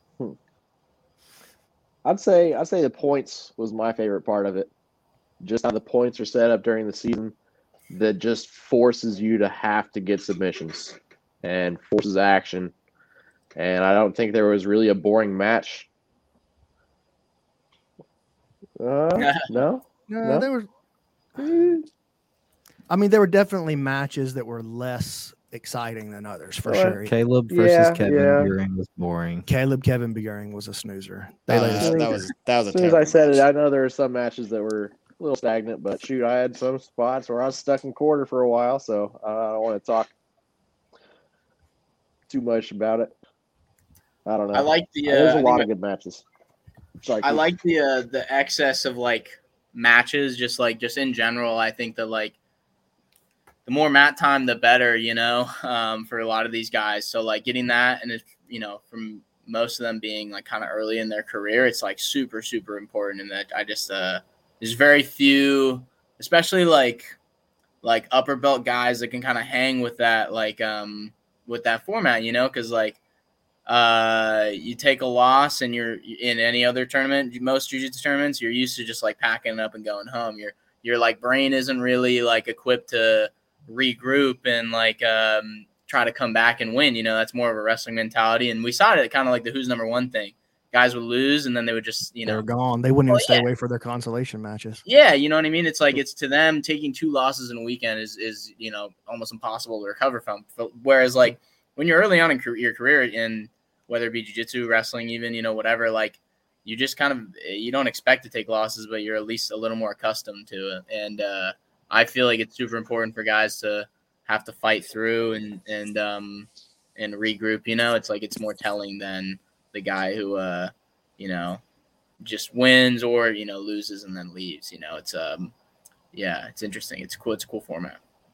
[SPEAKER 4] I'd say I'd say the points was my favorite part of it. Just how the points are set up during the season that just forces you to have to get submissions and forces action. And I don't think there was really a boring match. Uh, no,
[SPEAKER 1] No,
[SPEAKER 4] No?
[SPEAKER 1] there were. I mean, there were definitely matches that were less exciting than others for
[SPEAKER 4] Well,
[SPEAKER 1] sure.
[SPEAKER 2] Caleb versus
[SPEAKER 4] Yeah,
[SPEAKER 2] Kevin
[SPEAKER 4] yeah.
[SPEAKER 2] Gearing was boring.
[SPEAKER 1] Caleb Kevin Beguring was a snoozer. They
[SPEAKER 3] Uh,
[SPEAKER 1] laid
[SPEAKER 3] that,
[SPEAKER 1] us-
[SPEAKER 3] that was that was a
[SPEAKER 4] As soon as
[SPEAKER 3] terrible
[SPEAKER 4] I said
[SPEAKER 3] match.
[SPEAKER 4] it, I know there were some matches that were a little stagnant, but shoot, I had some spots where I was stuck in quarter for a while, so I don't want to talk too much about it. I don't know.
[SPEAKER 5] I like the. Uh,
[SPEAKER 4] There's a
[SPEAKER 5] I
[SPEAKER 4] lot
[SPEAKER 5] think
[SPEAKER 4] of good matches. Sorry,
[SPEAKER 5] I
[SPEAKER 4] Keith.
[SPEAKER 5] like the uh, the excess of like matches, just like just in general. I think that like the more mat time, the better, you know, um, for a lot of these guys. So like getting that, and it's, you know, from most of them being like kind of early in their career, it's like super super important. And that I just uh, there's very few, especially like like upper belt guys that can kind of hang with that like um with that format, you know, because like. Uh, you take a loss and you're in any other tournament, most jiu-jitsu tournaments, you're used to just like packing it up and going home. Your your like brain isn't really like equipped to regroup and like um try to come back and win. You know, that's more of a wrestling mentality. And we saw it kind of like the who's number one thing. Guys would lose and then they would just, you
[SPEAKER 1] they were
[SPEAKER 5] know,
[SPEAKER 1] gone. They wouldn't even
[SPEAKER 5] Well,
[SPEAKER 1] stay
[SPEAKER 5] yeah.
[SPEAKER 1] away for their consolation matches.
[SPEAKER 5] yeah, you know what I mean? It's like it's to them taking two losses in a weekend is is, you know, almost impossible to recover from. Whereas like when you're early on in car- your career in whether it be jiu-jitsu, wrestling, even, you know, whatever, like you just kind of, you don't expect to take losses, but you're at least a little more accustomed to it. And uh, I feel like it's super important for guys to have to fight through and, and, um, and regroup, you know, it's like, it's more telling than the guy who, uh, you know, just wins or, you know, loses and then leaves, you know, it's, um, yeah, it's interesting. It's cool. It's a cool format.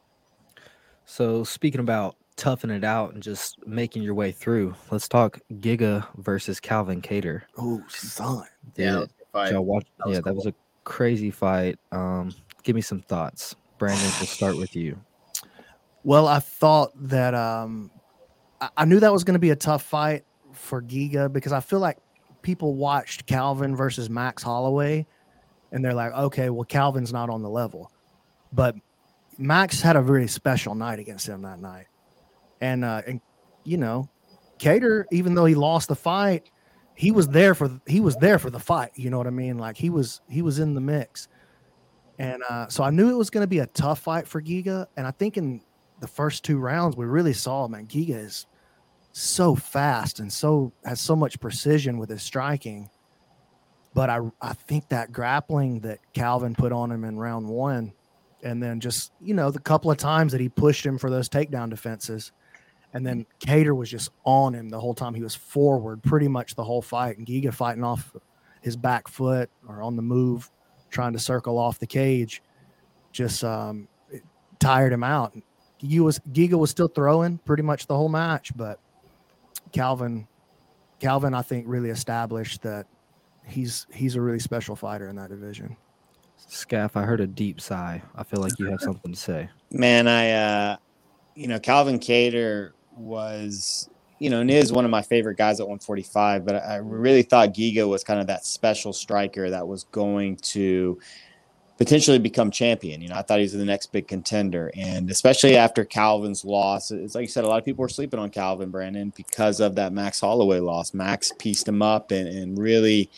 [SPEAKER 2] So speaking about toughing it out and just making your way through, let's talk Giga versus Calvin Kattar.
[SPEAKER 1] Oh, son.
[SPEAKER 2] Did,
[SPEAKER 5] Yeah.
[SPEAKER 2] did
[SPEAKER 5] let's fight.
[SPEAKER 2] y'all watch?
[SPEAKER 5] That was
[SPEAKER 2] yeah, that was a crazy fight. Um, give me some thoughts. Brandon, we'll start with you.
[SPEAKER 1] Well, I thought that um, I, I knew that was going to be a tough fight for Giga because I feel like people watched Calvin versus Max Holloway and they're like, okay, well, Calvin's not on the level. But Max had a very special night against him that night. And, uh, and you know, Kattar, even though he lost the fight, he was there for he was there for the fight. You know what I mean? Like he was he was in the mix. And uh, so I knew it was going to be a tough fight for Giga. And I think in the first two rounds, we really saw, man, Giga is so fast and so has so much precision with his striking. But I, I think that grappling that Calvin put on him in round one, and then just, you know, the couple of times that he pushed him for those takedown defenses, and then Kattar was just on him the whole time. He was forward pretty much the whole fight, and Giga fighting off his back foot or on the move, trying to circle off the cage, just um, tired him out. Giga was, Giga was still throwing pretty much the whole match, but Calvin, Calvin, I think, really established that he's he's a really special fighter in that division.
[SPEAKER 2] Scaff, I heard a deep sigh. I feel like you have something to say.
[SPEAKER 3] Man, I, uh, you know, Calvin Kattar was, you know, and is one of my favorite guys at one forty-five, but I really thought Giga was kind of that special striker that was going to potentially become champion. You know, I thought he was the next big contender. And especially after Calvin's loss, it's like you said, a lot of people were sleeping on Calvin, Brandon, because of that Max Holloway loss. Max pieced him up and, and really,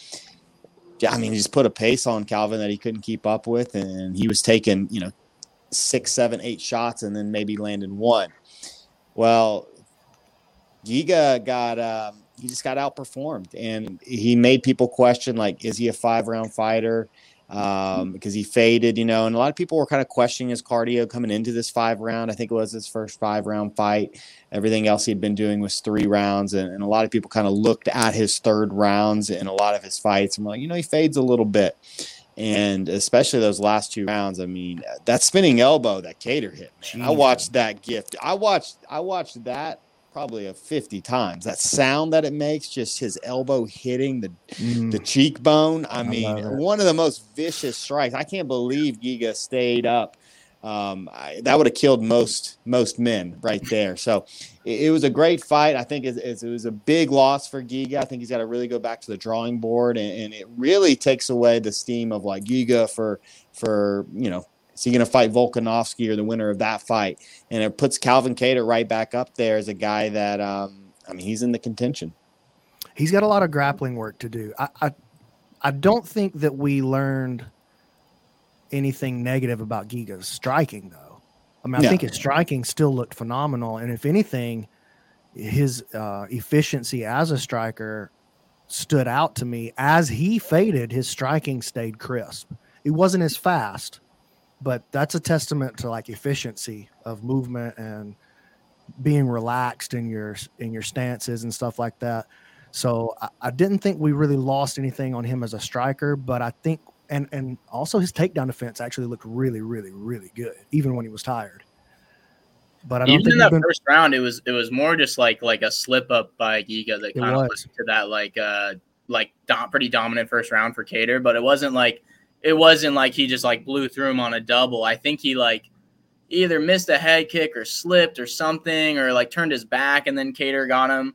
[SPEAKER 3] I mean, he just put a pace on Calvin that he couldn't keep up with. And he was taking, you know, six, seven, eight shots and then maybe landing one. Well, Giga got, um, he just got outperformed, and he made people question, like, is he a five round fighter? Um, because he faded, you know, and a lot of people were kind of questioning his cardio coming into this five round. I think it was his first five round fight. Everything else he'd been doing was three rounds. And, and a lot of people kind of looked at his third rounds in a lot of his fights and were like, you know, he fades a little bit. And especially those last two rounds. I mean, that spinning elbow that Kattar hit, man. I watched that gift. I watched, I watched that probably a fifty times. That sound that it makes, just his elbow hitting the
[SPEAKER 1] Mm,
[SPEAKER 3] the cheekbone. I
[SPEAKER 1] I
[SPEAKER 3] mean,
[SPEAKER 1] love it.
[SPEAKER 3] one of the most vicious strikes. I can't believe Giga stayed up. Um, I, that would have killed most most men right there. So it, it was a great fight. I think it, it, it was a big loss for Giga. I think he's got to really go back to the drawing board, and, and it really takes away the steam of like Giga for for you know. Is he going to fight Volkanovski or the winner of that fight? And it puts Calvin Kattar right back up there as a guy that, um, I mean, he's in the contention.
[SPEAKER 1] He's got a lot of grappling work to do. I, I, I don't think that we learned anything negative about Giga's striking, though. I mean, I
[SPEAKER 3] No.
[SPEAKER 1] think his striking still looked phenomenal. And if anything, his uh, efficiency as a striker stood out to me. As he faded, his striking stayed crisp. It wasn't as fast, but that's a testament to like efficiency of movement and being relaxed in your in your stances and stuff like that. So I, I didn't think we really lost anything on him as a striker, but I think and and also his takedown defense actually looked really, really, really good, even when he was tired. But I don't
[SPEAKER 5] Even
[SPEAKER 1] think
[SPEAKER 5] in
[SPEAKER 1] we've
[SPEAKER 5] that
[SPEAKER 1] been,
[SPEAKER 5] first round, it was it was more just like like a slip up by Giga that
[SPEAKER 1] It
[SPEAKER 5] kind of led
[SPEAKER 1] was.
[SPEAKER 5] to that like uh like dom- pretty dominant first round for Kattar, but it wasn't like it wasn't like he just like blew through him on a double. I think he like either missed a head kick or slipped or something, or like turned his back and then Kattar got him.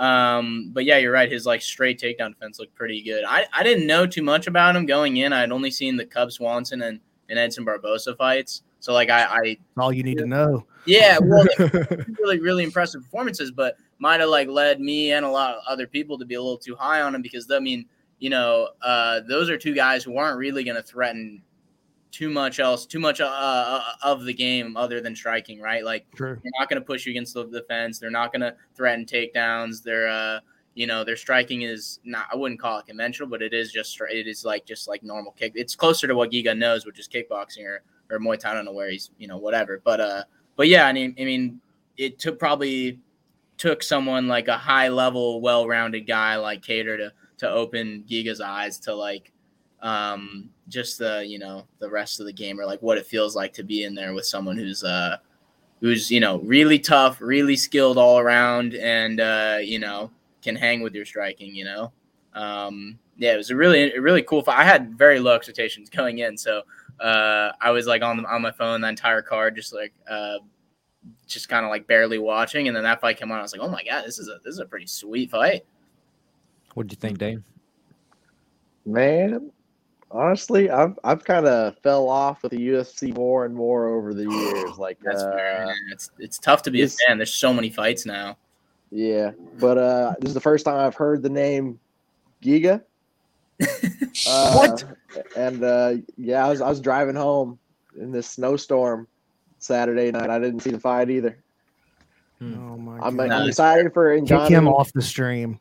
[SPEAKER 5] Um, but yeah, you're right. His like straight takedown defense looked pretty good. I, I didn't know too much about him going in. I had only seen the Cub Swanson and, and Edson Barbosa fights. So like I, I
[SPEAKER 1] all you need to know.
[SPEAKER 5] yeah, well, really, really impressive performances, but might have like led me and a lot of other people to be a little too high on him because I mean, you know, uh, those are two guys who aren't really going to threaten too much else, too much uh, of the game other than striking, right? Like
[SPEAKER 1] True.
[SPEAKER 5] they're not going to push you against the, the fence. They're not going to threaten takedowns. They're, uh, you know, their striking is not, I wouldn't call it conventional, but it is just, it is like, just like normal kick. It's closer to what Giga knows, which is kickboxing or, or Muay Thai. I don't know where he's, you know, whatever. But, uh, but yeah, I mean, I mean, it took probably took someone like a high level, well-rounded guy like Kattar to, to open Giga's eyes to like, um, just the, you know, the rest of the game, or like what it feels like to be in there with someone who's, uh, who's, you know, really tough, really skilled all around, and, uh, you know, can hang with your striking, you know? Um, yeah, it was a really, a really cool fight. I had very low expectations going in. So, uh, I was like on, on my phone, the entire card, just like, uh, just kind of like barely watching. And then that fight came on. I was like, oh my God, this is a, this is a pretty sweet fight.
[SPEAKER 2] What did you think, Dave?
[SPEAKER 4] Man, honestly, I've I've kind of fell off with the U F C more and more over the years. Like,
[SPEAKER 5] That's
[SPEAKER 4] uh,
[SPEAKER 5] fair, man. It's it's tough to be
[SPEAKER 4] this-
[SPEAKER 5] a fan. There's so many fights now.
[SPEAKER 4] yeah, but uh, this is the first time I've heard the name Giga. Uh,
[SPEAKER 1] What?
[SPEAKER 4] And uh, yeah, I was I was driving home in this snowstorm Saturday night. I didn't see the fight either.
[SPEAKER 1] Oh my
[SPEAKER 4] I'm,
[SPEAKER 1] god.
[SPEAKER 4] I'm excited for
[SPEAKER 1] Kick him
[SPEAKER 4] Ngannou.
[SPEAKER 1] off the stream.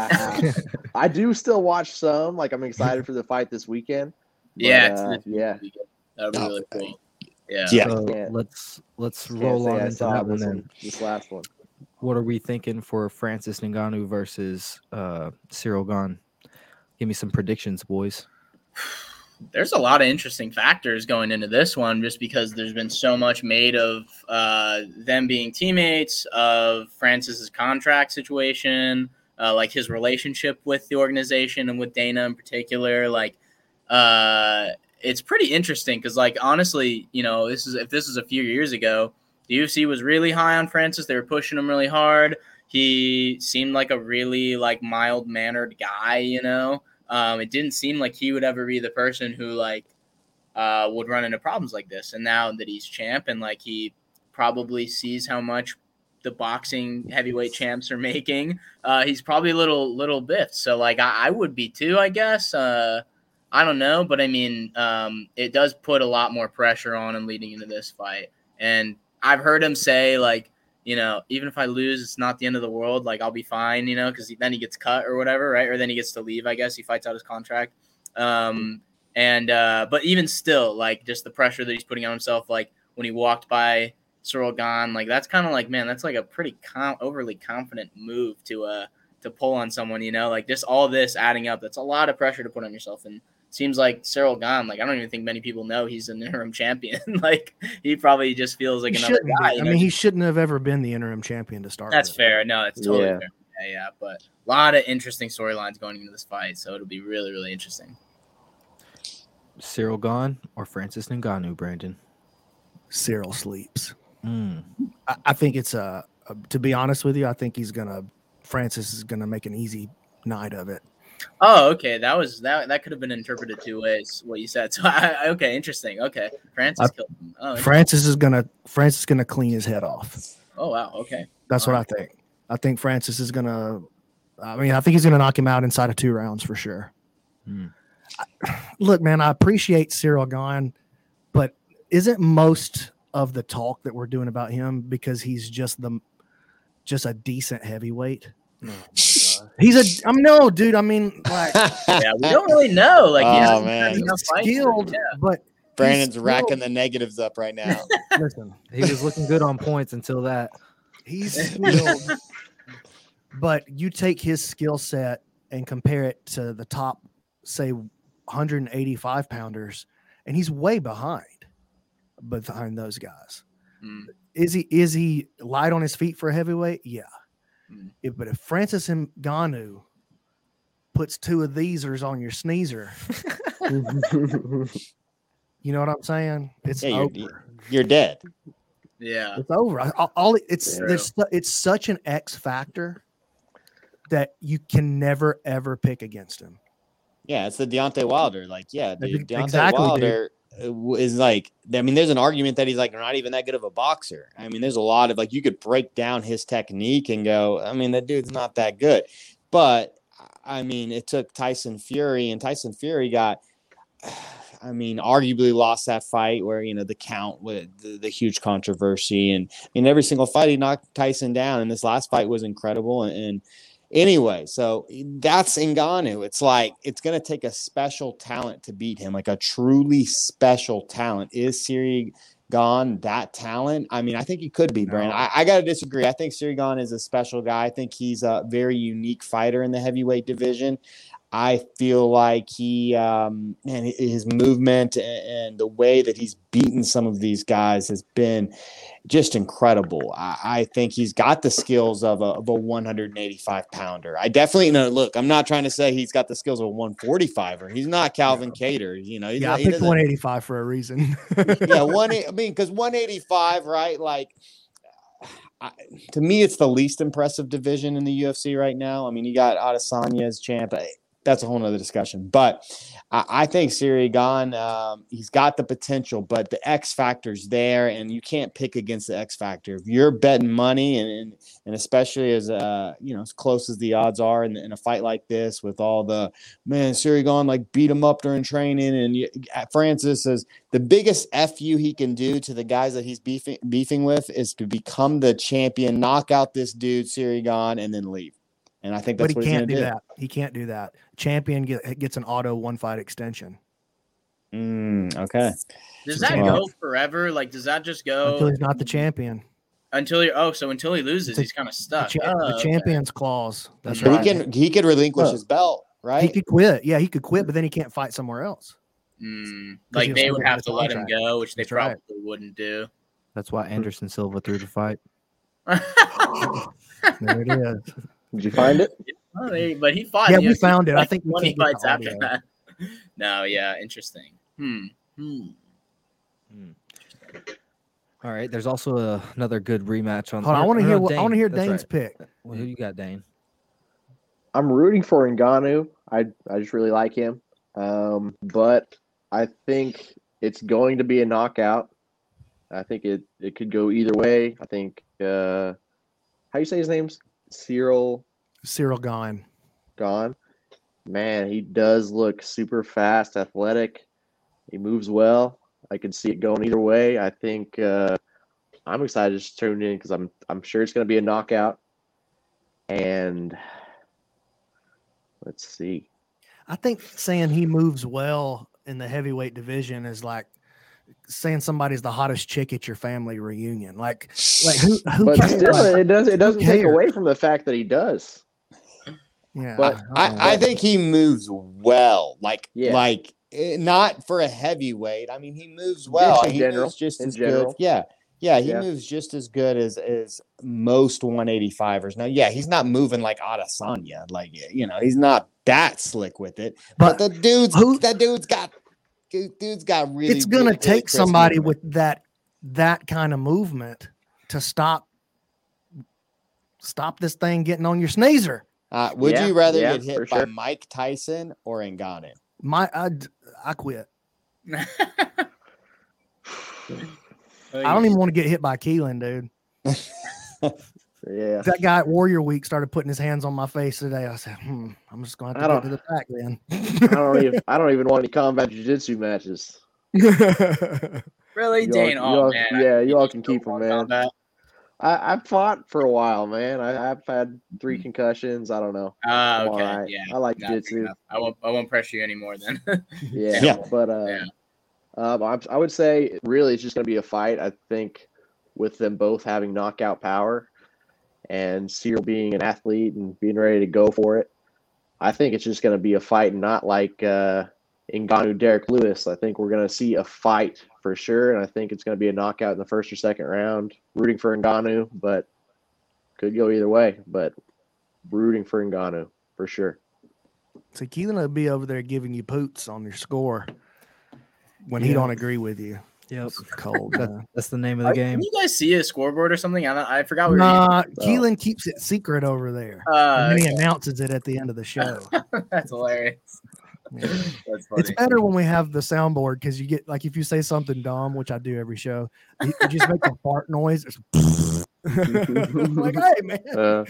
[SPEAKER 4] I do still watch some. Like, I'm excited for the fight this weekend. But,
[SPEAKER 5] Yeah, it's,
[SPEAKER 4] uh,
[SPEAKER 5] it's
[SPEAKER 4] yeah.
[SPEAKER 5] that would be really cool. Yeah.
[SPEAKER 3] Yeah.
[SPEAKER 2] So
[SPEAKER 4] Yeah.
[SPEAKER 2] let's let's
[SPEAKER 4] Can't
[SPEAKER 2] roll
[SPEAKER 4] say
[SPEAKER 2] on
[SPEAKER 4] I
[SPEAKER 2] into
[SPEAKER 4] saw
[SPEAKER 2] that one
[SPEAKER 4] this
[SPEAKER 2] then.
[SPEAKER 4] This last one.
[SPEAKER 2] What are we thinking for Francis Ngannou versus uh, Cyril Gane? Give me some predictions, boys.
[SPEAKER 5] There's a lot of interesting factors going into this one just because there's been so much made of uh, them being teammates, of Francis's contract situation, uh, like his relationship with the organization and with Dana in particular. Like, uh, it's pretty interesting because, like, honestly, you know, this is if this was a few years ago, the U F C was really high on Francis. They were pushing him really hard. He seemed like a really like mild-mannered guy, you know. Um, it didn't seem like he would ever be the person who like uh, would run into problems like this. And now that he's champ and like he probably sees how much the boxing heavyweight champs are making, uh, he's probably a little little biffed. So like I, I would be too, I guess. Uh, I don't know, but I mean, um, it does put a lot more pressure on him leading into this fight. And I've heard him say like, you know, even if I lose, it's not the end of the world. Like, I'll be fine, you know, because then he gets cut or whatever, right? Or then he gets to leave, I guess. He fights out his contract. Um, and, uh, but even still, like, just the pressure that he's putting on himself, like, when he walked by Cyril Gane, like, that's kind of like, man, that's like a pretty com- overly confident move to, uh, to pull on someone, you know, like, just all this adding up. That's a lot of pressure to put on yourself. And seems like Cyril Gahn, like I don't even think many people know he's an interim champion. Like he probably just feels like
[SPEAKER 1] He
[SPEAKER 5] another
[SPEAKER 1] shouldn't
[SPEAKER 5] guy.
[SPEAKER 1] be.
[SPEAKER 5] You
[SPEAKER 1] I
[SPEAKER 5] know,
[SPEAKER 1] mean, he
[SPEAKER 5] just-
[SPEAKER 1] shouldn't have ever been the interim champion to start.
[SPEAKER 5] that's
[SPEAKER 1] with.
[SPEAKER 5] fair. No, that's totally
[SPEAKER 4] Yeah.
[SPEAKER 5] fair. Yeah, yeah. But a lot of interesting storylines going into this fight, so it'll be really, really interesting.
[SPEAKER 2] Cyril Gahn or Francis Ngannou, Brandon?
[SPEAKER 1] Cyril sleeps.
[SPEAKER 2] Mm.
[SPEAKER 1] I, I think it's a, a. To be honest with you, I think he's gonna. Francis is gonna make an easy night of it.
[SPEAKER 5] Oh, okay. That was that. That could have been interpreted two ways. What you said. So, I, okay, interesting. Okay, Francis
[SPEAKER 1] I-
[SPEAKER 5] killed him. Oh, interesting.
[SPEAKER 1] Francis is gonna. Francis is gonna clean his head off.
[SPEAKER 5] Oh, wow. Okay.
[SPEAKER 1] That's what I think. I think Francis is gonna. I mean, I think he's gonna knock him out inside of two rounds for sure.
[SPEAKER 2] Hmm.
[SPEAKER 1] Look, man, I appreciate Cyril Gahn, but isn't most of the talk that we're doing about him because he's just the just a decent heavyweight?
[SPEAKER 2] Oh my God.
[SPEAKER 1] He's a. I mean, no, dude. I mean, like
[SPEAKER 5] Yeah, we don't really know. Like, he
[SPEAKER 3] Oh,
[SPEAKER 5] hasn't
[SPEAKER 3] man.
[SPEAKER 5] had
[SPEAKER 1] he's
[SPEAKER 5] enough fights.
[SPEAKER 1] skilled,
[SPEAKER 5] Yeah.
[SPEAKER 1] but
[SPEAKER 3] Brandon's
[SPEAKER 1] he's
[SPEAKER 3] racking
[SPEAKER 1] skilled.
[SPEAKER 3] the negatives up right now.
[SPEAKER 1] Listen,
[SPEAKER 2] He was looking good on points until that.
[SPEAKER 1] he's skilled, but you take his skill set and compare it to the top, say, one hundred eighty-five pounders, and he's way behind, behind those guys.
[SPEAKER 5] Mm.
[SPEAKER 1] Is he is he light on his feet for a heavyweight? Yeah.
[SPEAKER 5] Mm.
[SPEAKER 1] If- but if Francis Ngannou puts two of theseers on your sneezer, you know what I'm saying? It's
[SPEAKER 3] Yeah, you're,
[SPEAKER 1] over.
[SPEAKER 3] you're dead.
[SPEAKER 5] Yeah.
[SPEAKER 1] It's over. I- I- All it's
[SPEAKER 5] True.
[SPEAKER 1] there's su- it's such an X factor that you can never ever pick against him.
[SPEAKER 3] Yeah, it's the Deontay Wilder. Like, yeah, dude, Deontay
[SPEAKER 1] Exactly, dude.
[SPEAKER 3] Wilder uh, w- is like. I mean, there's an argument that he's like not even that good of a boxer. I mean, there's a lot of like you could break down his technique and go, I mean, that dude's not that good. But I mean, it took Tyson Fury, and Tyson Fury got. I mean, arguably lost that fight where, you know, the count with the, the huge controversy. And in every single fight, he knocked Tyson down. And this last fight was incredible. And, and anyway, so that's Ngannou. It's like it's going to take a special talent to beat him, like a truly special talent. Is Cyril Gahn that talent? I mean, I think he could be, Brandon. I, I got to disagree. I think Cyril Gahn is a special guy. I think he's a very unique fighter in the heavyweight division. I feel like he, um, man, his movement and the way that he's beaten some of these guys has been just incredible. I, I think he's got the skills of a, of a one eighty-five pounder. I definitely know. Look, I'm not trying to say he's got the skills of a one forty-five-er. He's not Calvin Cater. You know, he's
[SPEAKER 1] Yeah,
[SPEAKER 3] not,
[SPEAKER 1] I
[SPEAKER 3] he
[SPEAKER 1] picked
[SPEAKER 3] doesn't-
[SPEAKER 1] one eighty-five for a reason.
[SPEAKER 3] yeah, one. I mean, because one eighty-five, right? Like, I, to me, it's the least impressive division in the U F C right now. I mean, you got Adesanya as champ. That's a whole nother discussion. But I, I think Cyril Gahn, um, he's got the potential, but the X factor's there, and you can't pick against the X factor. If you're betting money, and and, and especially as uh, you know, as close as the odds are in, in a fight like this, with all the man, Cyril Gahn like beat him up during training, and you, Francis says the biggest F U he can do to the guys that he's beefing beefing with is to become the champion, knock out this dude Cyril Gahn, and then leave. And I think
[SPEAKER 1] But
[SPEAKER 3] that's
[SPEAKER 1] he
[SPEAKER 3] what he's
[SPEAKER 1] can't
[SPEAKER 3] going
[SPEAKER 1] do
[SPEAKER 3] to do.
[SPEAKER 1] that. He can't do that. Champion get, gets an auto one fight extension
[SPEAKER 3] Mm, okay.
[SPEAKER 5] Does that
[SPEAKER 3] Wow.
[SPEAKER 5] go forever? Like, does that just go
[SPEAKER 1] until he's not the champion.
[SPEAKER 5] until he? Oh, so until he loses,
[SPEAKER 1] The-
[SPEAKER 5] he's kind of
[SPEAKER 1] The,
[SPEAKER 5] stuck.
[SPEAKER 1] cha-
[SPEAKER 5] Oh,
[SPEAKER 1] the
[SPEAKER 5] okay.
[SPEAKER 1] champion's clause. That's
[SPEAKER 5] So
[SPEAKER 3] So
[SPEAKER 1] right.
[SPEAKER 3] he can he could relinquish
[SPEAKER 4] Huh.
[SPEAKER 3] his belt,
[SPEAKER 1] He
[SPEAKER 3] right?
[SPEAKER 1] could quit. Yeah, he could quit, but then he can't fight somewhere else.
[SPEAKER 5] Mm,
[SPEAKER 1] 'Cause
[SPEAKER 5] like
[SPEAKER 1] he'll
[SPEAKER 5] they
[SPEAKER 1] still
[SPEAKER 5] would
[SPEAKER 1] get
[SPEAKER 5] have
[SPEAKER 1] the
[SPEAKER 5] to let him
[SPEAKER 1] contract.
[SPEAKER 5] go, which they
[SPEAKER 1] That's right.
[SPEAKER 5] probably wouldn't do.
[SPEAKER 2] That's why Anderson Silva threw the fight.
[SPEAKER 1] There it is.
[SPEAKER 4] Did you find it?
[SPEAKER 5] Oh, they- but he fought.
[SPEAKER 1] Yeah,
[SPEAKER 5] in the
[SPEAKER 1] we
[SPEAKER 5] U F C
[SPEAKER 1] found it. I
[SPEAKER 5] like
[SPEAKER 1] think we
[SPEAKER 5] twenty
[SPEAKER 1] can't get the
[SPEAKER 5] fights after
[SPEAKER 1] audio.
[SPEAKER 5] that. No, yeah, interesting. Hmm. Hmm.
[SPEAKER 2] All right. There's also a, another good rematch on.
[SPEAKER 1] Hold on, I
[SPEAKER 2] or-
[SPEAKER 1] want to
[SPEAKER 2] or
[SPEAKER 1] hear
[SPEAKER 2] no,
[SPEAKER 1] what I want to hear
[SPEAKER 2] That's
[SPEAKER 1] Dane's
[SPEAKER 2] right.
[SPEAKER 1] pick.
[SPEAKER 2] Well, who you got, Dane?
[SPEAKER 4] I'm rooting for Ngannou. I I just really like him. Um, but I think it's going to be a knockout. I think it, it could go either way. I think uh, how you say his name's Cyril
[SPEAKER 1] Cyril Gahn.
[SPEAKER 4] Gahn. Man, he does look super fast, athletic. He moves well. I can see it going either way. I think uh, I'm excited to tune in because I'm I'm sure it's going to be a knockout. And let's see.
[SPEAKER 1] I think saying he moves well in the heavyweight division is like saying somebody's the hottest chick at your family reunion. Like, like who? who
[SPEAKER 4] But
[SPEAKER 1] cares?
[SPEAKER 4] still,
[SPEAKER 1] Like,
[SPEAKER 4] it does it doesn't take
[SPEAKER 1] cares?
[SPEAKER 4] away from the fact that he does.
[SPEAKER 1] yeah,
[SPEAKER 4] but
[SPEAKER 1] don't know.
[SPEAKER 3] I, I think he moves well. Like
[SPEAKER 4] Yeah.
[SPEAKER 3] like Eh, not for a heavyweight. I mean, he moves well.
[SPEAKER 4] in
[SPEAKER 3] he
[SPEAKER 4] general,
[SPEAKER 3] moves just
[SPEAKER 4] in
[SPEAKER 3] as
[SPEAKER 4] general.
[SPEAKER 3] good. Yeah. Yeah, he
[SPEAKER 4] Yeah.
[SPEAKER 3] moves just as good as as most one eighty-fivers. Now, yeah, he's not moving like Adesanya. Like, you know, he's not that slick with it. But,
[SPEAKER 1] But
[SPEAKER 3] the dude's
[SPEAKER 1] who-
[SPEAKER 3] that dude's got dude's got really
[SPEAKER 1] it's gonna
[SPEAKER 3] really,
[SPEAKER 1] take
[SPEAKER 3] really crisp
[SPEAKER 1] somebody
[SPEAKER 3] movement.
[SPEAKER 1] with that that kind of movement to stop stop this thing getting on your sneezer.
[SPEAKER 3] Uh, would
[SPEAKER 4] Yeah,
[SPEAKER 3] you rather
[SPEAKER 4] yeah,
[SPEAKER 3] get hit
[SPEAKER 4] for
[SPEAKER 3] by
[SPEAKER 4] sure.
[SPEAKER 3] Mike Tyson or Ngannou?
[SPEAKER 1] My I, I quit. I don't even want to get hit by Keelan, dude.
[SPEAKER 4] Yeah.
[SPEAKER 1] That guy at Warrior Week started putting his hands on my face today. I said, hmm, I'm just going to
[SPEAKER 4] I
[SPEAKER 1] have to get
[SPEAKER 4] don't-
[SPEAKER 1] to the back then.
[SPEAKER 4] I don't even I don't even want any combat jiu-jitsu matches.
[SPEAKER 5] Really,
[SPEAKER 4] You all-
[SPEAKER 5] Dane?
[SPEAKER 4] you
[SPEAKER 5] Oh
[SPEAKER 4] all-
[SPEAKER 5] man,
[SPEAKER 4] yeah, you all can
[SPEAKER 5] Still
[SPEAKER 4] keep 'em,
[SPEAKER 5] want
[SPEAKER 4] man.
[SPEAKER 5] combat?
[SPEAKER 4] I, I've fought for a while, man. I, I've had three concussions. I don't know.
[SPEAKER 5] Ah,
[SPEAKER 4] I'm
[SPEAKER 5] okay,
[SPEAKER 4] alright.
[SPEAKER 5] yeah.
[SPEAKER 4] I like
[SPEAKER 5] Nah, fair
[SPEAKER 4] jiu-jitsu.
[SPEAKER 5] enough. I won't. I won't pressure you anymore then.
[SPEAKER 4] Yeah,
[SPEAKER 3] Yeah.
[SPEAKER 4] but uh,
[SPEAKER 5] Yeah.
[SPEAKER 4] um, I, I would say really it's just going to be a fight. I think with them both having knockout power and Cyril being an athlete and being ready to go for it, I think it's just going to be a fight, not like uh, Ngannou Derek Lewis. I think we're going to see a fight for sure, and I think it's going to be a knockout in the first or second round. Rooting for Ngannou, but could go either way. But rooting for Ngannou for sure.
[SPEAKER 1] So Keelan will be over there giving you poots on your score when he
[SPEAKER 2] Yeah.
[SPEAKER 1] don't agree with you.
[SPEAKER 2] Yep.
[SPEAKER 1] It's cold.
[SPEAKER 2] That,
[SPEAKER 1] man.
[SPEAKER 2] that's the name of the
[SPEAKER 5] Can
[SPEAKER 2] game.
[SPEAKER 5] you guys see a scoreboard or something? I, don't, I forgot. We were
[SPEAKER 1] Nah,
[SPEAKER 4] Oh.
[SPEAKER 1] Keelan keeps it secret over there.
[SPEAKER 5] Uh,
[SPEAKER 1] and then he announces it at the end of the show.
[SPEAKER 5] That's hilarious.
[SPEAKER 1] Yeah.
[SPEAKER 5] That's funny.
[SPEAKER 1] It's better when we have the soundboard because you get like if you say something dumb, which I do every show, you, you just make a fart noise. It's I'm like, hey man,
[SPEAKER 4] Uh,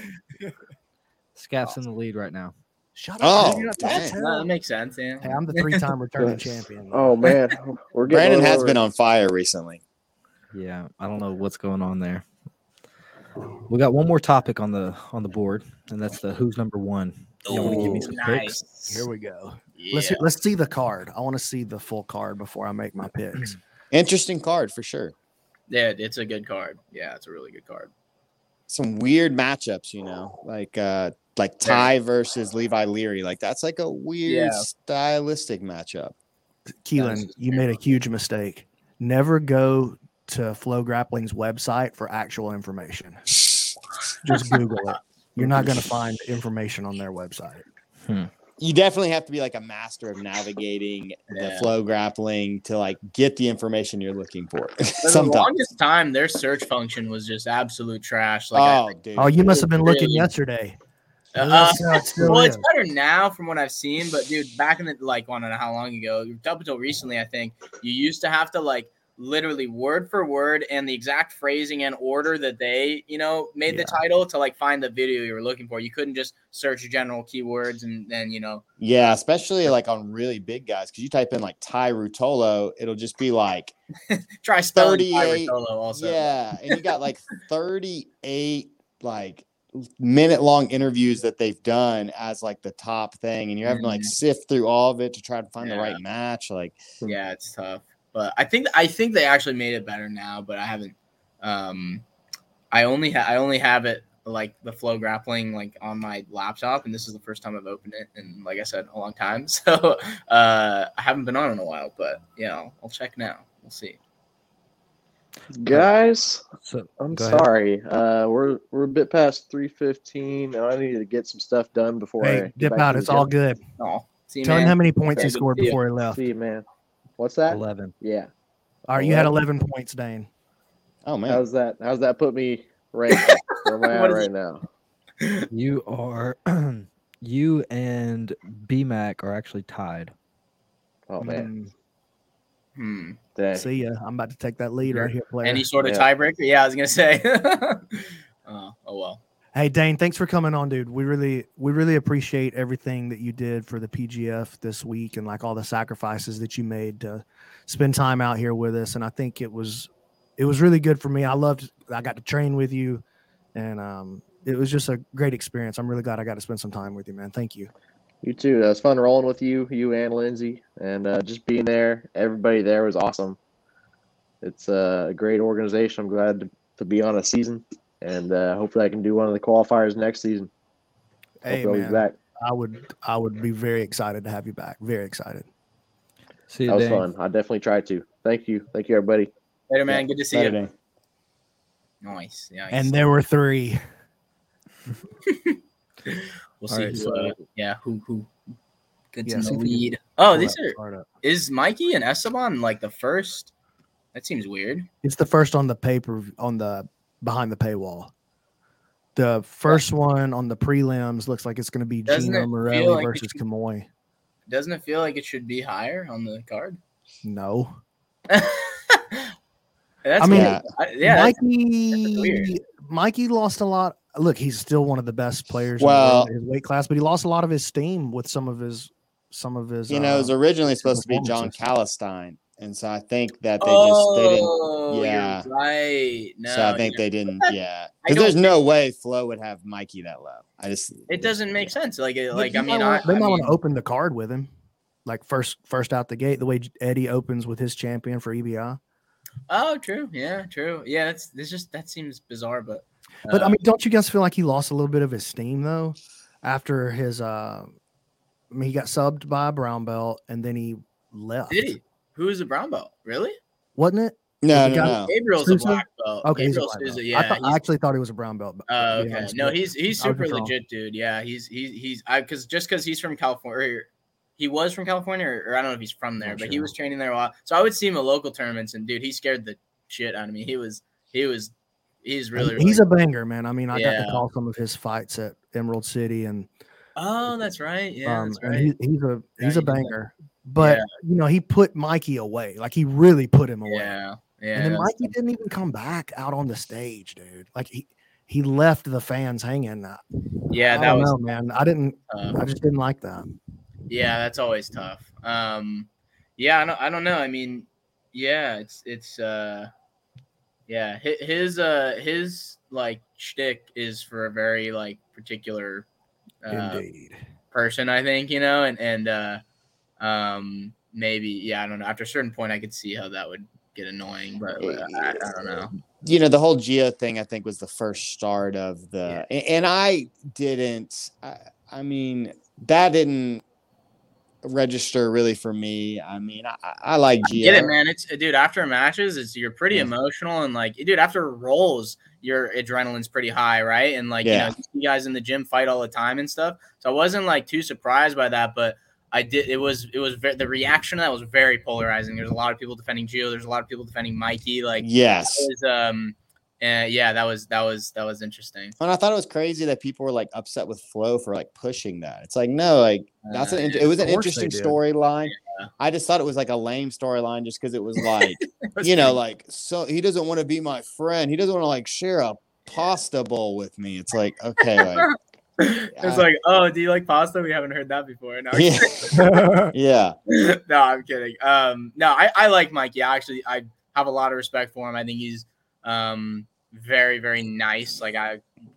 [SPEAKER 2] Scap's in the lead right now.
[SPEAKER 1] shut up.
[SPEAKER 3] Oh,
[SPEAKER 1] dude, you're not supposed to
[SPEAKER 3] dang.
[SPEAKER 5] No, that
[SPEAKER 1] tell.
[SPEAKER 5] makes sense. Yeah.
[SPEAKER 1] Hey, I'm the three-time returning champion.
[SPEAKER 4] oh man, we're getting
[SPEAKER 3] Brandon
[SPEAKER 4] a
[SPEAKER 3] has
[SPEAKER 4] little-
[SPEAKER 3] been on fire recently.
[SPEAKER 2] Yeah, I don't know what's going on there. We got one more topic on the on the board, and that's the who's number one. You want to give me
[SPEAKER 5] Ooh,
[SPEAKER 2] some
[SPEAKER 5] nice.
[SPEAKER 2] picks?
[SPEAKER 1] Here we go.
[SPEAKER 5] Yeah.
[SPEAKER 1] Let's let's see the card. I want to see the full card before I make my picks.
[SPEAKER 3] Interesting card for sure.
[SPEAKER 5] Yeah, it's a good card. Yeah, it's a really good card.
[SPEAKER 3] Some weird matchups, you know, like uh like Ty versus Levi Leary. Like that's like a weird
[SPEAKER 5] Yeah.
[SPEAKER 3] stylistic matchup.
[SPEAKER 1] Keelan,
[SPEAKER 5] That's-
[SPEAKER 1] you made a huge mistake. Never go to Flow Grappling's website for actual information. Just Google it. You're not going to find information on their website.
[SPEAKER 3] You definitely have to be like a master of navigating the
[SPEAKER 5] Yeah.
[SPEAKER 3] flow grappling to like get the information you're looking for.
[SPEAKER 5] For the
[SPEAKER 3] Sometimes.
[SPEAKER 5] longest time, their search function was just absolute trash. Like, I-
[SPEAKER 3] Oh, dude.
[SPEAKER 1] Oh, you must have been looking
[SPEAKER 5] Really?
[SPEAKER 1] yesterday.
[SPEAKER 5] Uh,
[SPEAKER 1] That's how it still
[SPEAKER 5] well,
[SPEAKER 1] is.
[SPEAKER 5] it's better now from what I've seen, but dude, back in the like, I don't know how long ago, up until recently, I think you used to have to like literally word for word and the exact phrasing and order that they, you know, made the
[SPEAKER 1] Yeah.
[SPEAKER 5] title to like find the video you were looking for. You couldn't just search general keywords and then, you know,
[SPEAKER 3] Yeah, especially like on really big guys. Because you type in like Ty Rutolo, it'll just be like
[SPEAKER 5] try spelling
[SPEAKER 3] thirty-eight.
[SPEAKER 5] Rotolo also.
[SPEAKER 3] Yeah, and you got like thirty-eight like minute long interviews that they've done as like the top thing, and you're having to like
[SPEAKER 5] Mhm.
[SPEAKER 3] sift through all of it to try to find the
[SPEAKER 5] Yeah.
[SPEAKER 3] right match. Like,
[SPEAKER 5] Yeah, it's tough. But I think I think they actually made it better now, but I haven't um I only ha- I only have it like the flow grappling like on my laptop, and this is the first time I've opened it in, like I said, a long time. So uh I haven't been on in a while, but yeah, I'll, I'll check now. We'll see.
[SPEAKER 4] guys.
[SPEAKER 2] So
[SPEAKER 4] I'm
[SPEAKER 2] go ahead.
[SPEAKER 4] sorry. Uh, we're we're a bit past three fifteen, and I need to get some stuff done before I
[SPEAKER 1] Hey,
[SPEAKER 4] get
[SPEAKER 1] dip
[SPEAKER 4] back
[SPEAKER 1] out.
[SPEAKER 4] to the
[SPEAKER 1] It's all
[SPEAKER 4] gym.
[SPEAKER 1] good.
[SPEAKER 5] Oh, see,
[SPEAKER 1] Tell him
[SPEAKER 5] man.
[SPEAKER 1] how many points
[SPEAKER 5] Okay,
[SPEAKER 1] he
[SPEAKER 5] good
[SPEAKER 1] scored
[SPEAKER 5] to see you.
[SPEAKER 1] before he left.
[SPEAKER 4] See you, man. What's that?
[SPEAKER 2] eleven.
[SPEAKER 4] Yeah.
[SPEAKER 1] All right, you had
[SPEAKER 4] eleven.
[SPEAKER 1] eleven points, Dane.
[SPEAKER 3] oh man,
[SPEAKER 4] How's that? How's that put me ranked? Where am I
[SPEAKER 5] What
[SPEAKER 4] at
[SPEAKER 5] is
[SPEAKER 4] right now?
[SPEAKER 2] You are you and B Mac are actually tied.
[SPEAKER 4] Oh man.
[SPEAKER 5] Hmm.
[SPEAKER 4] Dang.
[SPEAKER 1] Mm, see ya. I'm about to take that lead right here, player.
[SPEAKER 5] Any sort of
[SPEAKER 4] Yeah.
[SPEAKER 5] tiebreaker? Yeah, I was gonna say. oh, oh well.
[SPEAKER 1] Hey Dane, thanks for coming on, dude. We really we really appreciate everything that you did for the P G F this week and like all the sacrifices that you made to spend time out here with us. And I think it was it was really good for me. I loved I got to train with you and um it was just a great experience. I'm really glad I got to spend some time with you, man. Thank you.
[SPEAKER 4] You too. It was fun rolling with you, you and Lindsay, and uh, just being there. Everybody there was awesome. It's a great organization. I'm glad to, to be on a season, and uh, hopefully I can do one of the qualifiers next season.
[SPEAKER 1] Hey
[SPEAKER 4] Hopefully I'll be
[SPEAKER 1] man,
[SPEAKER 4] back.
[SPEAKER 1] I would I would be very excited to have you back. Very excited.
[SPEAKER 2] See you,
[SPEAKER 4] That was
[SPEAKER 2] Dane.
[SPEAKER 4] fun. I definitely tried to. Thank you. Thank you, everybody.
[SPEAKER 5] Later, man. Good to see
[SPEAKER 3] Later,
[SPEAKER 5] you.
[SPEAKER 3] Dane.
[SPEAKER 5] Nice. Nice.
[SPEAKER 1] And there were three.
[SPEAKER 5] We'll
[SPEAKER 2] All
[SPEAKER 5] see
[SPEAKER 2] right,
[SPEAKER 5] who,
[SPEAKER 2] so-
[SPEAKER 5] uh, yeah, who who gets
[SPEAKER 1] Yeah,
[SPEAKER 5] in
[SPEAKER 1] see
[SPEAKER 5] the
[SPEAKER 1] if we can
[SPEAKER 5] lead. Oh,
[SPEAKER 1] Pull
[SPEAKER 5] these
[SPEAKER 1] that
[SPEAKER 5] are
[SPEAKER 1] card up.
[SPEAKER 5] is Mikey and Esteban like the first? That seems weird.
[SPEAKER 1] It's the first on the paper on the behind the paywall. The first one on the prelims looks like it's going to be
[SPEAKER 5] Doesn't
[SPEAKER 1] Gino
[SPEAKER 5] it
[SPEAKER 1] Morelli
[SPEAKER 5] feel like it
[SPEAKER 1] versus
[SPEAKER 5] should-
[SPEAKER 1] Kamoy.
[SPEAKER 5] Doesn't it feel like it should be higher on the card?
[SPEAKER 1] No,
[SPEAKER 5] that's
[SPEAKER 1] I mean,
[SPEAKER 5] weird. I, yeah, that's-
[SPEAKER 1] Mikey.
[SPEAKER 5] weird.
[SPEAKER 1] Mikey lost a lot. Look, he's still one of the best players
[SPEAKER 3] Well-
[SPEAKER 1] in the world in his weight class, but he lost a lot of his steam with some of his some of his.
[SPEAKER 3] You know, it was
[SPEAKER 1] uh,
[SPEAKER 3] originally supposed to be John
[SPEAKER 1] performances.
[SPEAKER 3] Calistine, and so I think that they just they didn't.
[SPEAKER 5] oh,
[SPEAKER 3] yeah.
[SPEAKER 5] you're right. No,
[SPEAKER 3] so I think
[SPEAKER 5] yeah.
[SPEAKER 3] they didn't.
[SPEAKER 5] That-
[SPEAKER 3] Yeah,
[SPEAKER 5] I
[SPEAKER 3] because
[SPEAKER 5] don't
[SPEAKER 3] there's no way Flo would have Mikey that low. I just
[SPEAKER 5] it doesn't make sense. Like, it- like
[SPEAKER 1] They
[SPEAKER 5] I
[SPEAKER 1] might
[SPEAKER 5] mean, I,
[SPEAKER 1] wanna- they
[SPEAKER 5] I
[SPEAKER 1] might want
[SPEAKER 5] mean,
[SPEAKER 1] to open the card with him, like first first out the gate, the way Eddie opens with his champion for E B I.
[SPEAKER 5] oh, true. Yeah, true. Yeah, that's this just that seems bizarre, but
[SPEAKER 1] But I
[SPEAKER 5] uh,
[SPEAKER 1] mean, don't you guys feel like he lost a little bit of his steam though after his? uh I mean, he got subbed by a brown belt and then he left.
[SPEAKER 5] did he? Who is a brown belt? Really?
[SPEAKER 1] Wasn't it?
[SPEAKER 3] no,
[SPEAKER 1] the
[SPEAKER 3] no,
[SPEAKER 1] guy-
[SPEAKER 3] no.
[SPEAKER 5] Gabriel's a
[SPEAKER 1] Sousa?
[SPEAKER 5] black belt.
[SPEAKER 1] Okay, he's a
[SPEAKER 5] Gabriel
[SPEAKER 1] black
[SPEAKER 5] Sousa,
[SPEAKER 1] belt.
[SPEAKER 5] yeah.
[SPEAKER 1] I, thought, I
[SPEAKER 5] he's-
[SPEAKER 1] actually thought he was a brown belt. But
[SPEAKER 5] Oh,
[SPEAKER 1] to be
[SPEAKER 5] okay.
[SPEAKER 1] honest
[SPEAKER 5] No,
[SPEAKER 1] with you.
[SPEAKER 5] he's he's
[SPEAKER 1] I was
[SPEAKER 5] super
[SPEAKER 1] just wrong.
[SPEAKER 5] legit, dude. Yeah, he's he's he's I because just because he's from California, or he was from California, or, or I don't know if he's from there,
[SPEAKER 1] Not
[SPEAKER 5] but he
[SPEAKER 1] sure.
[SPEAKER 5] was training there a while. So I would see him at local tournaments, and dude, he scared the shit out of me. He was he was he's really, really
[SPEAKER 1] he's a banger, man. I mean, I got
[SPEAKER 5] Yeah.
[SPEAKER 1] to call some of his fights at Emerald City, and
[SPEAKER 5] oh, that's right. Yeah,
[SPEAKER 1] um,
[SPEAKER 5] that's
[SPEAKER 1] and
[SPEAKER 5] right.
[SPEAKER 1] he, he's a
[SPEAKER 5] Yeah,
[SPEAKER 1] he's
[SPEAKER 5] he
[SPEAKER 1] a
[SPEAKER 5] did that.
[SPEAKER 1] banger. But
[SPEAKER 5] Yeah.
[SPEAKER 1] you know, he put Mikey away. Like he really put him away.
[SPEAKER 5] yeah, yeah.
[SPEAKER 1] and then
[SPEAKER 5] that's-
[SPEAKER 1] Mikey didn't even come back out on the stage, dude. Like he he left the fans hanging. Uh,
[SPEAKER 5] yeah,
[SPEAKER 1] I
[SPEAKER 5] that
[SPEAKER 1] don't
[SPEAKER 5] was
[SPEAKER 1] know, man. I didn't.
[SPEAKER 5] tough.
[SPEAKER 1] I just didn't like that.
[SPEAKER 5] Yeah, that's always tough. Um, yeah, I don't, I don't know. I mean, yeah, it's it's uh, yeah, his, his uh his like shtick is for a very like particular uh,
[SPEAKER 1] Indeed.
[SPEAKER 5] person, I think, you know, and and uh, um, maybe yeah, I don't know. After a certain point, I could see how that would get annoying, but uh, I, I don't know.
[SPEAKER 3] You know, the whole Geo thing, I think, was the first start of the, and, and I didn't. I, I mean, that didn't register really for me. I mean, I, I like Geo.
[SPEAKER 5] Get it, man. It's dude. After matches, it's you're pretty
[SPEAKER 3] Yeah.
[SPEAKER 5] emotional and like, dude. After rolls, your adrenaline's pretty high, right? And like,
[SPEAKER 3] Yeah.
[SPEAKER 5] you know, you see guys in the gym fight all the time and stuff. So I wasn't like too surprised by that, but I did. It was it was ve- the reaction to that was very polarizing. There's a lot of people defending Gio. There's a lot of people defending Mikey. Like,
[SPEAKER 3] Yes.
[SPEAKER 5] it was, um, and yeah, that was that was that was interesting.
[SPEAKER 3] And I thought it was crazy that people were like upset with Flo for like pushing that. It's like, no, like that's
[SPEAKER 5] Uh,
[SPEAKER 3] an,
[SPEAKER 5] yeah,
[SPEAKER 3] it was an
[SPEAKER 1] of course they
[SPEAKER 3] interesting
[SPEAKER 1] did.
[SPEAKER 3] storyline.
[SPEAKER 5] Yeah.
[SPEAKER 3] I just thought it was like a lame storyline just because it was like,
[SPEAKER 5] It was
[SPEAKER 3] you know,
[SPEAKER 5] pretty-
[SPEAKER 3] like, so he doesn't want to be my friend. He doesn't want to like share a pasta bowl with me. It's like, okay, like,
[SPEAKER 5] it's like, oh, do you like pasta? We haven't heard that before. No,
[SPEAKER 3] yeah, yeah.
[SPEAKER 5] no, I'm kidding. Um, no, I, I like Mikey. I actually I have a lot of respect for him. I think he's um very, very nice. Like I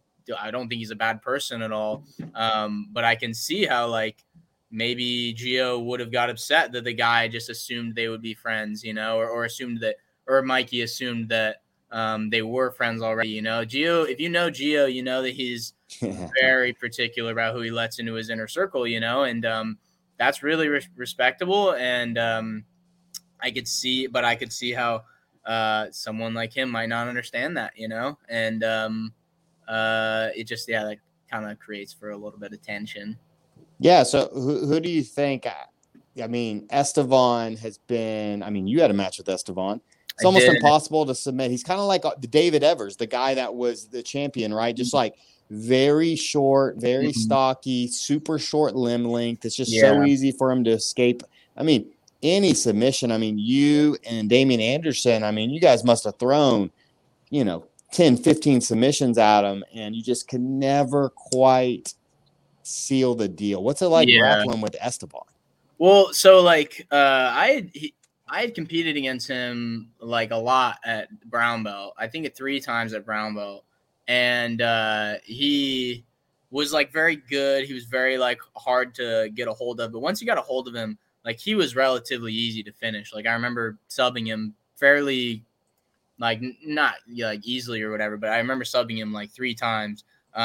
[SPEAKER 5] I don't think he's a bad person at all. Um, but I can see how like maybe Gio would have got upset that the guy just assumed they would be friends, you know, or, or assumed that or Mikey assumed that um they were friends already, you know. Gio, if you know Gio, you know that he's very particular about who he lets into his inner circle, you know, and um, that's really re- respectable. And um, I could see, but I could see how uh, someone like him might not understand that, you know, and um, uh, it just, yeah, that kind of creates for a little bit of tension.
[SPEAKER 3] Yeah. So who, who do you think? I, I mean, Estevan has been, I mean, you had a match with Estevan. It's
[SPEAKER 5] I
[SPEAKER 3] almost
[SPEAKER 5] did.
[SPEAKER 3] impossible to submit. He's kind of like the David Evers, the guy that was the champion, right? Just like very short, very
[SPEAKER 5] Mhm.
[SPEAKER 3] stocky, super short limb length. It's just so
[SPEAKER 5] Yeah.
[SPEAKER 3] easy for him to escape. I mean, any submission. I mean, you and Damian Anderson, I mean, you guys must have thrown, you know, ten, fifteen submissions at him, and you just can never quite seal the deal. What's it like
[SPEAKER 5] Yeah.
[SPEAKER 3] grappling with Esteban?
[SPEAKER 5] Well, so like uh, I had he, I had competed against him like a lot at brown belt. I think it three times at brown belt, and uh, he was like very good. He was very like hard to get a hold of, but once you got a hold of him, like he was relatively easy to finish. Like I remember subbing him fairly, like n- not like easily or whatever, but I remember subbing him like three times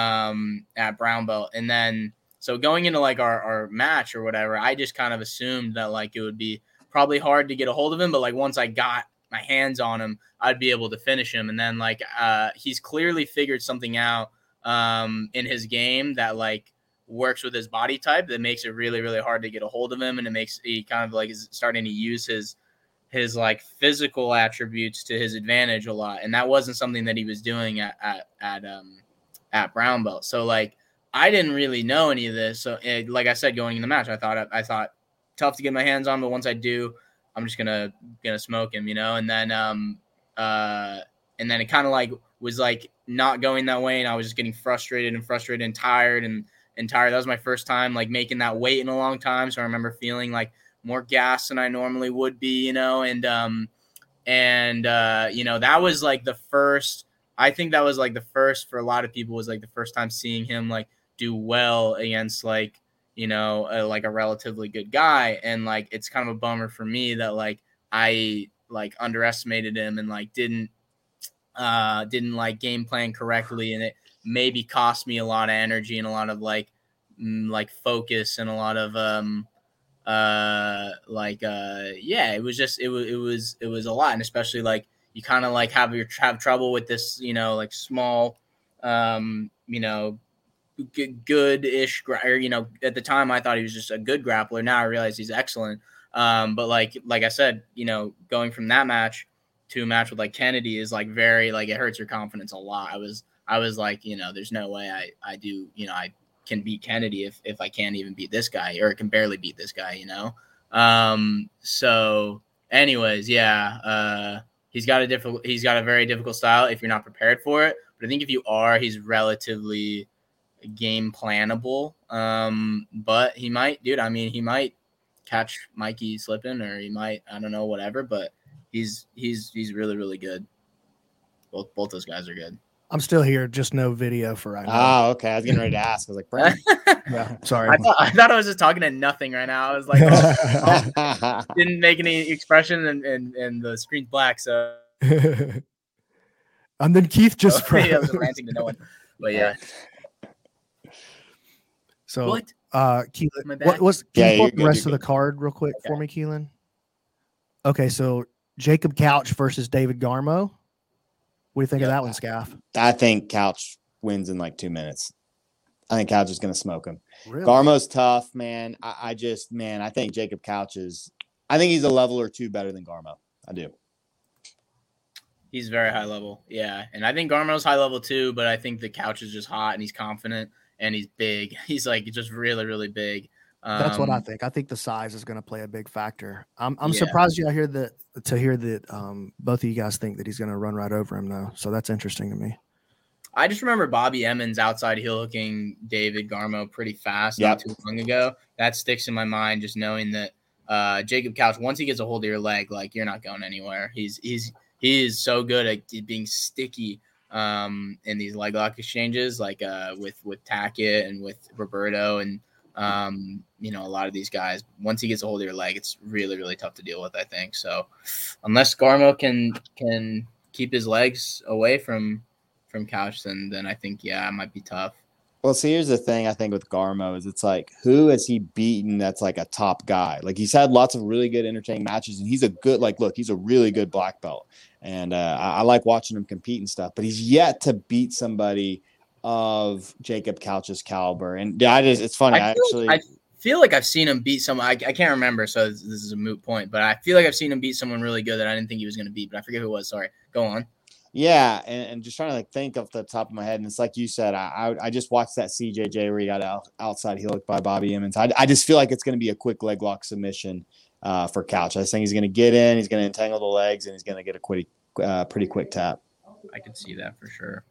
[SPEAKER 5] um, at brown belt, and then. So going into like our, our match or whatever, I just kind of assumed that like it would be probably hard to get a hold of him, but like once I got my hands on him, I'd be able to finish him. And then like uh, he's clearly figured something out um, in his game that like works with his body type that makes it really, really hard to get a hold of him. And it makes he kind of like is starting to use his his like physical attributes to his advantage a lot. And that wasn't something that he was doing at at at um at brown belt. So like I didn't really know any of this. So it, like I said, going in the match, I thought I thought tough to get my hands on, but once I do, I'm just gonna gonna smoke him, you know. And then um uh and then it kind of like was like not going that way, and I was just getting frustrated and frustrated and tired and and tired. That was my first time like making that weight in a long time, so I remember feeling like more gas than I normally would be, you know. And um and uh you know, that was like the first. I think that was like the first for a lot of people was like the first time seeing him like do well against like, you know, a, like a relatively good guy. And like, it's kind of a bummer for me that like, I like underestimated him and like, didn't, uh, didn't like game plan correctly. And it maybe cost me a lot of energy and a lot of like, mm, like focus and a lot of, um, uh, like, uh, yeah, it was just, it was, it was, it was a lot. And especially like, you kind of like have your have trouble with this, you know, like small, um, you know, good-ish, or, you know, at the time I thought he was just a good grappler. Now I realize he's excellent. Um, but like, like I said, you know, going from that match to a match with like Kennedy is like very, like, it hurts your confidence a lot. I was, I was like, you know, there's no way I, I do, you know, I can beat Kennedy if, if I can't even beat this guy or can barely beat this guy, you know? Um, so anyways, yeah, uh, he's got a difficult, he's got a very difficult style if you're not prepared for it. But I think if you are, he's relatively game plannable. Um, but he might, dude, I mean, he might catch Mikey slipping, or he might, I don't know, whatever, but he's, he's, he's really, really good. Both, both those guys are good.
[SPEAKER 1] I'm still here, just no video for right now.
[SPEAKER 3] Oh, okay. I was getting ready to ask. I was like, Brent.
[SPEAKER 1] Yeah, sorry.
[SPEAKER 5] I thought, I thought I was just talking to nothing right now. I was like, oh, didn't make any expression, and, and, and the screen's black. So,
[SPEAKER 1] and then Keith just
[SPEAKER 5] so yeah, I was ranting to no one, but yeah.
[SPEAKER 1] So,
[SPEAKER 5] What?
[SPEAKER 1] uh, Keelan, what was can
[SPEAKER 3] Yeah,
[SPEAKER 1] you
[SPEAKER 3] you're
[SPEAKER 1] put the
[SPEAKER 3] good,
[SPEAKER 1] rest
[SPEAKER 3] you're
[SPEAKER 1] of the card real quick for
[SPEAKER 5] Okay.
[SPEAKER 1] me, Keelan? Okay, so Jacob Couch versus David Garmo. What do you think of
[SPEAKER 5] Yeah.
[SPEAKER 1] that one, Scaff?
[SPEAKER 3] I think Couch wins in like two minutes. I think Couch is going to smoke him.
[SPEAKER 1] Really?
[SPEAKER 3] Garmo's tough, man. I, I just, man, I think Jacob Couch is, I think he's a level or two better than Garmo. I do.
[SPEAKER 5] He's very high level. Yeah. And I think Garmo's high level too, but I think the Couch is just hot and he's confident and he's big. He's like just really, really big. Um,
[SPEAKER 1] That's what I think. I think the size is going to play a big factor. I'm I'm
[SPEAKER 5] Yeah.
[SPEAKER 1] surprised you hear that to hear that um, both of you guys think that he's going to run right over him though. So that's interesting to me.
[SPEAKER 5] I just remember Bobby Emmons outside heel hooking David Garmo pretty fast
[SPEAKER 3] Yep.
[SPEAKER 5] not too long ago. That sticks in my mind, just knowing that uh, Jacob Couch, once he gets a hold of your leg, like you're not going anywhere. He's he's he is so good at being sticky um, in these leg lock exchanges, like uh, with with Tackett and with Roberto and um, you know, a lot of these guys. Once he gets a hold of your leg, it's really really tough to deal with, I think. So unless Garmo can can keep his legs away from from Couch, then then I think yeah, it might be tough.
[SPEAKER 3] Well, see, here's the thing I think with Garmo is it's like, who has he beaten that's like a top guy? Like he's had lots of really good entertaining matches, and he's a good, like, look, he's a really good black belt. And uh, I, I like watching him compete and stuff, but he's yet to beat somebody of Jacob Couch's caliber. And I just, it's funny, I,
[SPEAKER 5] I feel,
[SPEAKER 3] actually.
[SPEAKER 5] I feel like I've seen him beat someone. I, I can't remember, so this, this is a moot point, but I feel like I've seen him beat someone really good that I didn't think he was going to beat, but I forget who it was. Sorry. Go on.
[SPEAKER 3] Yeah, and, and just trying to like think off the top of my head, and it's like you said, I I, I just watched that C J J where he got out, outside heel hook by Bobby Emmons. I, I just feel like it's going to be a quick leg lock submission uh, for Couch. I just think he's going to get in, he's going to entangle the legs, and he's going to get a quick, uh, pretty quick tap.
[SPEAKER 5] I could see that for sure.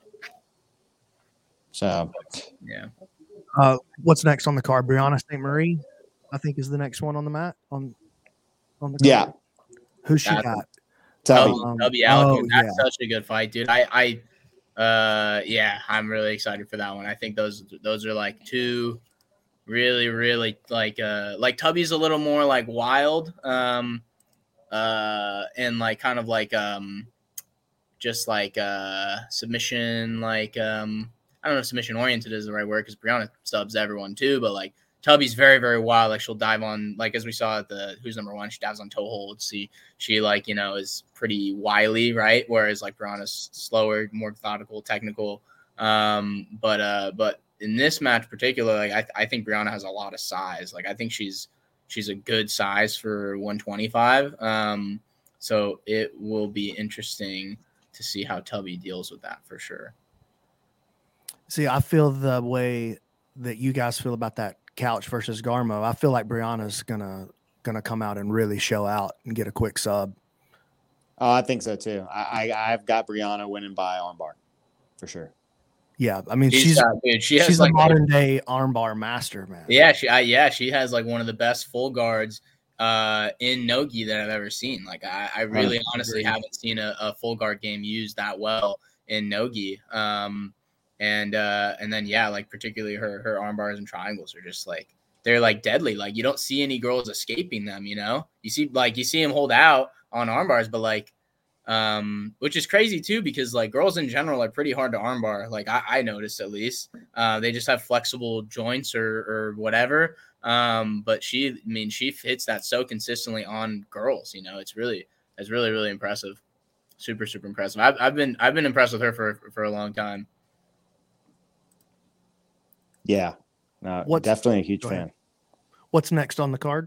[SPEAKER 3] So,
[SPEAKER 5] Yeah.
[SPEAKER 1] Uh, what's next on the card? Brianna Saint Marie, I think, is the next one on the mat. On on the card.
[SPEAKER 3] yeah,
[SPEAKER 1] Who's she
[SPEAKER 5] That's-
[SPEAKER 1] got?
[SPEAKER 3] Tubby.
[SPEAKER 5] Tubby,
[SPEAKER 1] Um,
[SPEAKER 5] Tubby Alco,
[SPEAKER 1] oh,
[SPEAKER 5] that's
[SPEAKER 1] yeah.
[SPEAKER 5] such a good fight, dude. I, I, uh, yeah, I'm really excited for that one. I think those, those are like two really, really like, uh, like Tubby's a little more like wild, um, uh, and like kind of like, um, just like, uh, submission, like, um, I don't know if submission oriented is the right word because Brianna subs everyone too, but like Tubby's very, very wild. Like she'll dive on, like as we saw at the who's number one, she dives on toe holds. She she like you know is pretty wily, right? Whereas like Brianna's slower, more methodical, technical. Um, but uh, but in this match particular, like I I think Brianna has a lot of size. Like I think she's she's a good size for one twenty-five. Um, so it will be interesting to see how Tubby deals with that for sure.
[SPEAKER 1] See, I feel the way that you guys feel about that Couch versus Garmo. I feel like Brianna's gonna gonna come out and really show out and get a quick sub.
[SPEAKER 3] Oh, I think so too. I, I I've got Brianna winning by armbar for sure.
[SPEAKER 1] Yeah, I mean
[SPEAKER 5] She's,
[SPEAKER 1] she's
[SPEAKER 5] uh, dude, she has
[SPEAKER 1] she's
[SPEAKER 5] like
[SPEAKER 1] a modern day armbar master, man.
[SPEAKER 5] Yeah, she I, yeah she has like one of the best full guards uh, in Nogi that I've ever seen. Like I, I really
[SPEAKER 1] I
[SPEAKER 5] honestly
[SPEAKER 1] agree.
[SPEAKER 5] haven't seen a, a full guard game used that well in Nogi. Um, and uh, and then yeah, like particularly her her arm bars and triangles are just like they're like deadly. Like you don't see any girls escaping them. You know, you see like you see them hold out on arm bars, but like um, which is crazy too because like girls in general are pretty hard to armbar. Like I, I noticed at least uh, they just have flexible joints or or whatever. Um, but she, I mean, she hits that so consistently on girls. You know, it's really it's really really impressive. Super super impressive. I've I've been I've been impressed with her for for a long time.
[SPEAKER 3] Yeah, no,
[SPEAKER 1] What's-
[SPEAKER 3] definitely a huge
[SPEAKER 1] go
[SPEAKER 3] fan.
[SPEAKER 1] ahead. What's next on the card?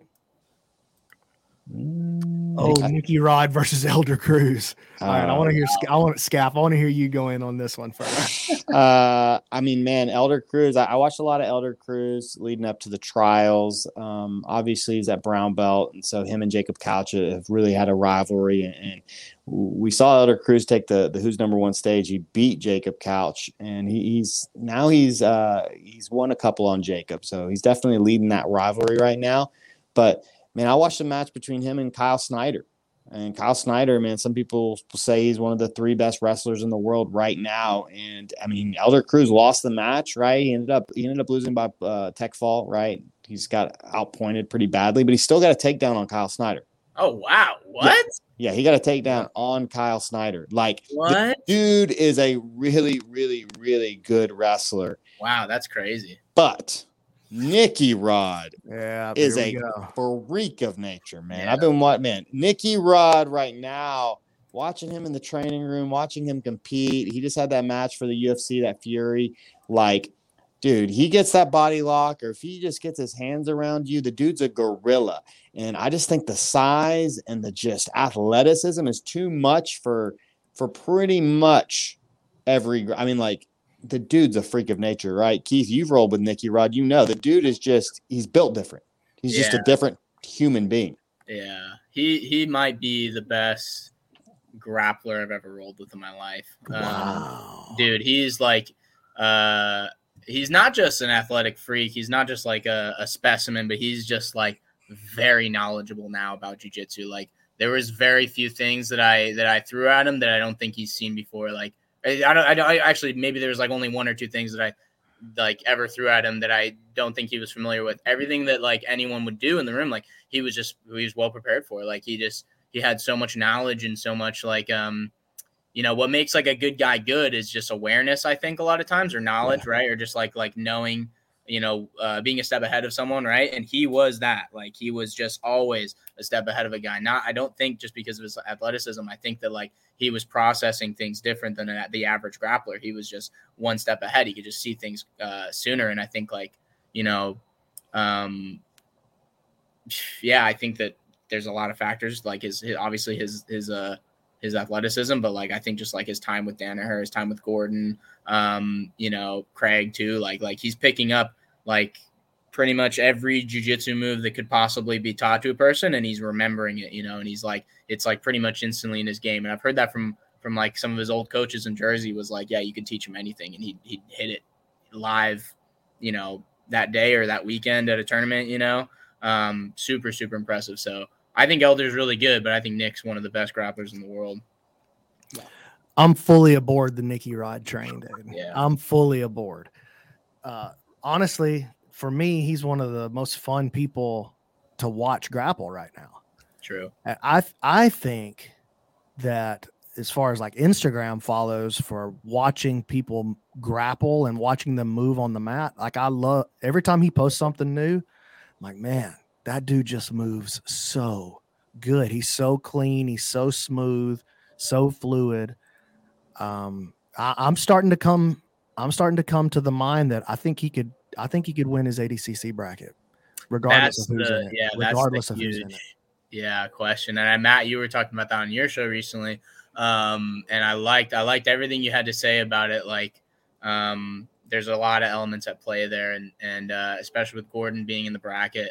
[SPEAKER 3] Mm,
[SPEAKER 1] Oh,
[SPEAKER 3] I-
[SPEAKER 1] Nikki Rod versus Elder Cruz. All right, I
[SPEAKER 3] uh,
[SPEAKER 1] want to hear. I want Scap. I want to hear you go in on this one first.
[SPEAKER 3] uh, I mean, man, Elder Cruz. I, I watched a lot of Elder Cruz leading up to the trials. Um, obviously, he's at brown belt, and so him and Jacob Couch have really had a rivalry. And, and we saw Elder Cruz take the the Who's Number One stage. He beat Jacob Couch, and he, he's now he's uh, he's won a couple on Jacob, so he's definitely leading that rivalry right now. But man, I watched the match between him and Kyle Snyder. And Kyle Snyder, man, some people say he's one of the three best wrestlers in the world right now. And I mean, Elder Cruz lost the match, right? He ended up he ended up losing by uh, tech fall, right? He's got outpointed pretty badly, but he still got a takedown on Kyle Snyder.
[SPEAKER 5] Oh wow, what?
[SPEAKER 3] Yeah, he got a takedown on Kyle Snyder. Like,
[SPEAKER 5] What?
[SPEAKER 3] the dude is a really, really, really good wrestler.
[SPEAKER 5] Wow, that's crazy.
[SPEAKER 3] But Nikki Rod
[SPEAKER 1] Yeah,
[SPEAKER 3] is
[SPEAKER 1] here
[SPEAKER 3] a
[SPEAKER 1] we go.
[SPEAKER 3] freak of nature, man.
[SPEAKER 5] Yeah.
[SPEAKER 3] I've been what man, Nikki Rod right now, watching him in the training room, watching him compete. He just had that match for the U F C, that Fury. Like, dude, he gets that body lock, or if he just gets his hands around you, the dude's a gorilla. And I just think the size and the just athleticism is too much for for pretty much every. I mean, like, the dude's a freak of nature, right? Keith, you've rolled with Nikki Rod. You know, the dude is just, he's built different. He's just a
[SPEAKER 5] Yeah.
[SPEAKER 3] different human being.
[SPEAKER 5] Yeah, he he might be the best grappler I've ever rolled with in my life. Um,
[SPEAKER 1] Wow,
[SPEAKER 5] dude, he's like, uh, he's not just an athletic freak. He's not just like a, a specimen, but he's just like very knowledgeable now about jiu-jitsu. Like there was very few things that I that I threw at him that I don't think he's seen before. Like I, I don't, I don't I actually maybe there was like only one or two things that I like ever threw at him that I don't think he was familiar with. Everything that like anyone would do in the room, like he was just he was well prepared for. Like he just he had so much knowledge and so much like um you know what makes like a good guy good is just awareness, I think, a lot of times, or knowledge, yeah. right? Or just like like knowing, you know, uh, being a step ahead of someone, right? And he was that. Like he was just always a step ahead of a guy. Not I don't think just because of his athleticism. I think that like he was processing things different than the average grappler. He was just one step ahead. He could just see things uh, sooner. And I think like, you know, um, yeah, I think that there's a lot of factors like his, his obviously his his uh his athleticism, but like I think just like his time with Danaher, his time with Gordon, um, you know, Craig too. Like like he's picking up like pretty much every jiu-jitsu move that could possibly be taught to a person, and he's remembering it, you know, and he's like it's like pretty much instantly in his game. And I've heard that from from like some of his old coaches in Jersey was like, yeah, you could teach him anything, and he he'd hit it live, you know, that day or that weekend at a tournament, you know. Um, super super impressive. So I think Elder's really good, but I think Nick's one of the best grapplers in the world.
[SPEAKER 1] I'm fully aboard the Nikki Rod train, dude.
[SPEAKER 5] Yeah.
[SPEAKER 1] I'm fully aboard. Uh, honestly, for me, he's one of the most fun people to watch grapple right now.
[SPEAKER 5] True.
[SPEAKER 1] I I think that as far as like Instagram follows for watching people grapple and watching them move on the mat. Like I love every time he posts something new, I'm like, man, that dude just moves so good. He's so clean. He's so smooth, so fluid. Um, I, I'm starting to come, I'm starting to come to the mind that I think he could, I think he could win his A D C C bracket, regardless
[SPEAKER 5] That's
[SPEAKER 1] of who's
[SPEAKER 5] the,
[SPEAKER 1] in it.
[SPEAKER 5] yeah,
[SPEAKER 1] regardless
[SPEAKER 5] that's the
[SPEAKER 1] of who's
[SPEAKER 5] huge,
[SPEAKER 1] in it.
[SPEAKER 5] yeah, question. And I, Matt, you were talking about that on your show recently. Um, and I liked, I liked everything you had to say about it. Like, um, there's a lot of elements at play there, and and uh, especially with Gordon being in the bracket,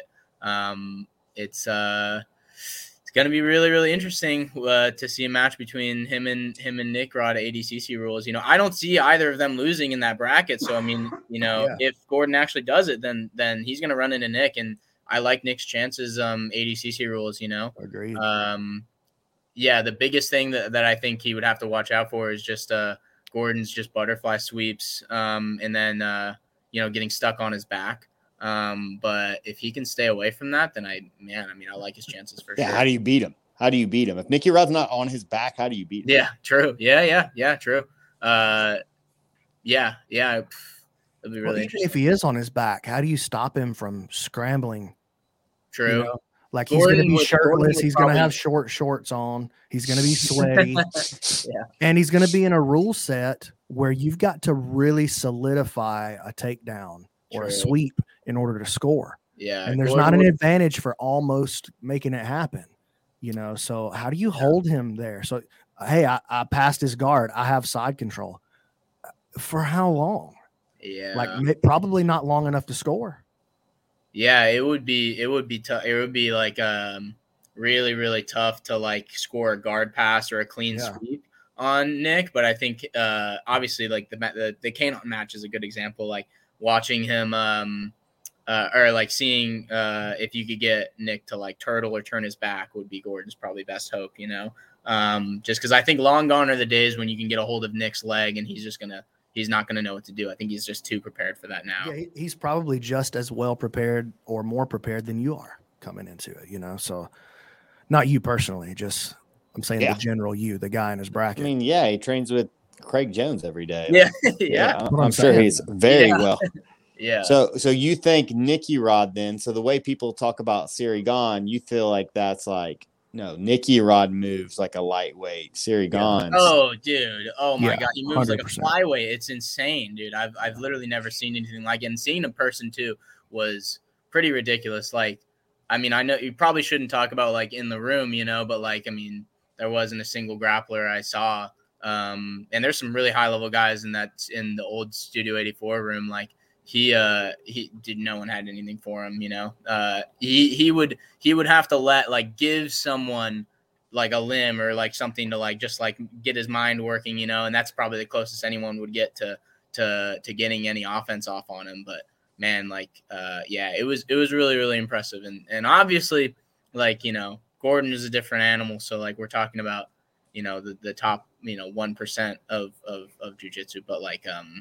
[SPEAKER 5] um, it's uh, it's gonna be really really interesting uh, to see a match between him and him and Nick Rod at A D C C rules. You know, I don't see either of them losing in that bracket. So I mean, you know,
[SPEAKER 1] Yeah.
[SPEAKER 5] if Gordon actually does it, then then he's gonna run into Nick, and I like Nick's chances. Um, A D C C rules, you know.
[SPEAKER 1] Agreed.
[SPEAKER 5] Um, yeah, the biggest thing that, that I think he would have to watch out for is just uh, Gordon's just butterfly sweeps, um, and then uh, you know, getting stuck on his back. Um, but if he can stay away from that, then I man, I mean, I like his chances for
[SPEAKER 3] Yeah,
[SPEAKER 5] sure.
[SPEAKER 3] how do you beat him? How do you beat him? If Nicky Rod's not on his back, how do you beat him?
[SPEAKER 5] Yeah, true. Yeah, yeah, yeah, true. Uh, yeah, yeah. It'll be really
[SPEAKER 1] Well, even
[SPEAKER 5] interesting.
[SPEAKER 1] if he is on his back, how do you stop him from scrambling?
[SPEAKER 5] True.
[SPEAKER 1] You know? Like he's going to
[SPEAKER 5] Gordon
[SPEAKER 1] be
[SPEAKER 5] would- Gordon
[SPEAKER 1] shirtless.
[SPEAKER 5] would
[SPEAKER 1] He's going to
[SPEAKER 5] probably-
[SPEAKER 1] have short shorts on. He's going to be sweaty.
[SPEAKER 5] Yeah.
[SPEAKER 1] And he's going to be in a rule set where you've got to really solidify a takedown or a
[SPEAKER 5] True.
[SPEAKER 1] sweep in order to score.
[SPEAKER 5] Yeah.
[SPEAKER 1] And there's
[SPEAKER 5] Gordon
[SPEAKER 1] not an
[SPEAKER 5] would-
[SPEAKER 1] advantage for almost making it happen. You know, so how do you hold him there? So, hey, I, I passed his guard. I have side control. For how long?
[SPEAKER 5] Yeah.
[SPEAKER 1] Like ma- probably not long enough to score.
[SPEAKER 5] Yeah, it would be it would be tough. It would be like um really really tough to like score a guard pass or a clean
[SPEAKER 1] Yeah.
[SPEAKER 5] sweep on Nick. But I think uh obviously like the ma- the the Kane match is a good example. Like watching him um uh, or like seeing uh if you could get Nick to like turtle or turn his back would be Gordon's probably best hope. You know, um just because I think long gone are the days when you can get a hold of Nick's leg and he's just gonna. He's not going to know what to do. I think he's just too prepared for that now.
[SPEAKER 1] Yeah, he, he's probably just as well prepared or more prepared than you are coming into it, you know. So, not you personally, just I'm saying
[SPEAKER 3] Yeah.
[SPEAKER 1] the general you, the guy in his
[SPEAKER 3] I
[SPEAKER 1] bracket.
[SPEAKER 3] mean, yeah, he trains with Craig Jones every day.
[SPEAKER 5] Yeah,
[SPEAKER 3] yeah,
[SPEAKER 5] yeah,
[SPEAKER 3] I'm,
[SPEAKER 1] what I'm
[SPEAKER 3] I'm sure
[SPEAKER 1] saying.
[SPEAKER 3] he's very
[SPEAKER 5] Yeah.
[SPEAKER 3] well.
[SPEAKER 5] yeah.
[SPEAKER 3] So, so you think Nicky Rod then? So the way people talk about Siri Gone, you feel like that's like no Nicky Rod moves like a lightweight. Siri Gone.
[SPEAKER 5] Oh, dude. Oh my
[SPEAKER 1] Yeah,
[SPEAKER 5] god, he moves
[SPEAKER 1] one hundred
[SPEAKER 5] like a
[SPEAKER 1] percent.
[SPEAKER 5] flyweight. It's insane, dude. I've I've literally never seen anything like it. And seeing in person too was pretty ridiculous. Like, I mean, I know you probably shouldn't talk about like in the room, you know, but like, I mean, there wasn't a single grappler I saw. Um, and there's some really high level guys in that in the old Studio eighty-four room. Like he uh he did no one had anything for him, you know. Uh he he would he would have to let like give someone like a limb or like something to like just like get his mind working, you know, and that's probably the closest anyone would get to to to getting any offense off on him. But man, like uh yeah, it was it was really, really impressive. And and obviously, like, you know, Gordon is a different animal. So like we're talking about, you know, the, the top, you know, one percent of, of of jiu-jitsu, but like um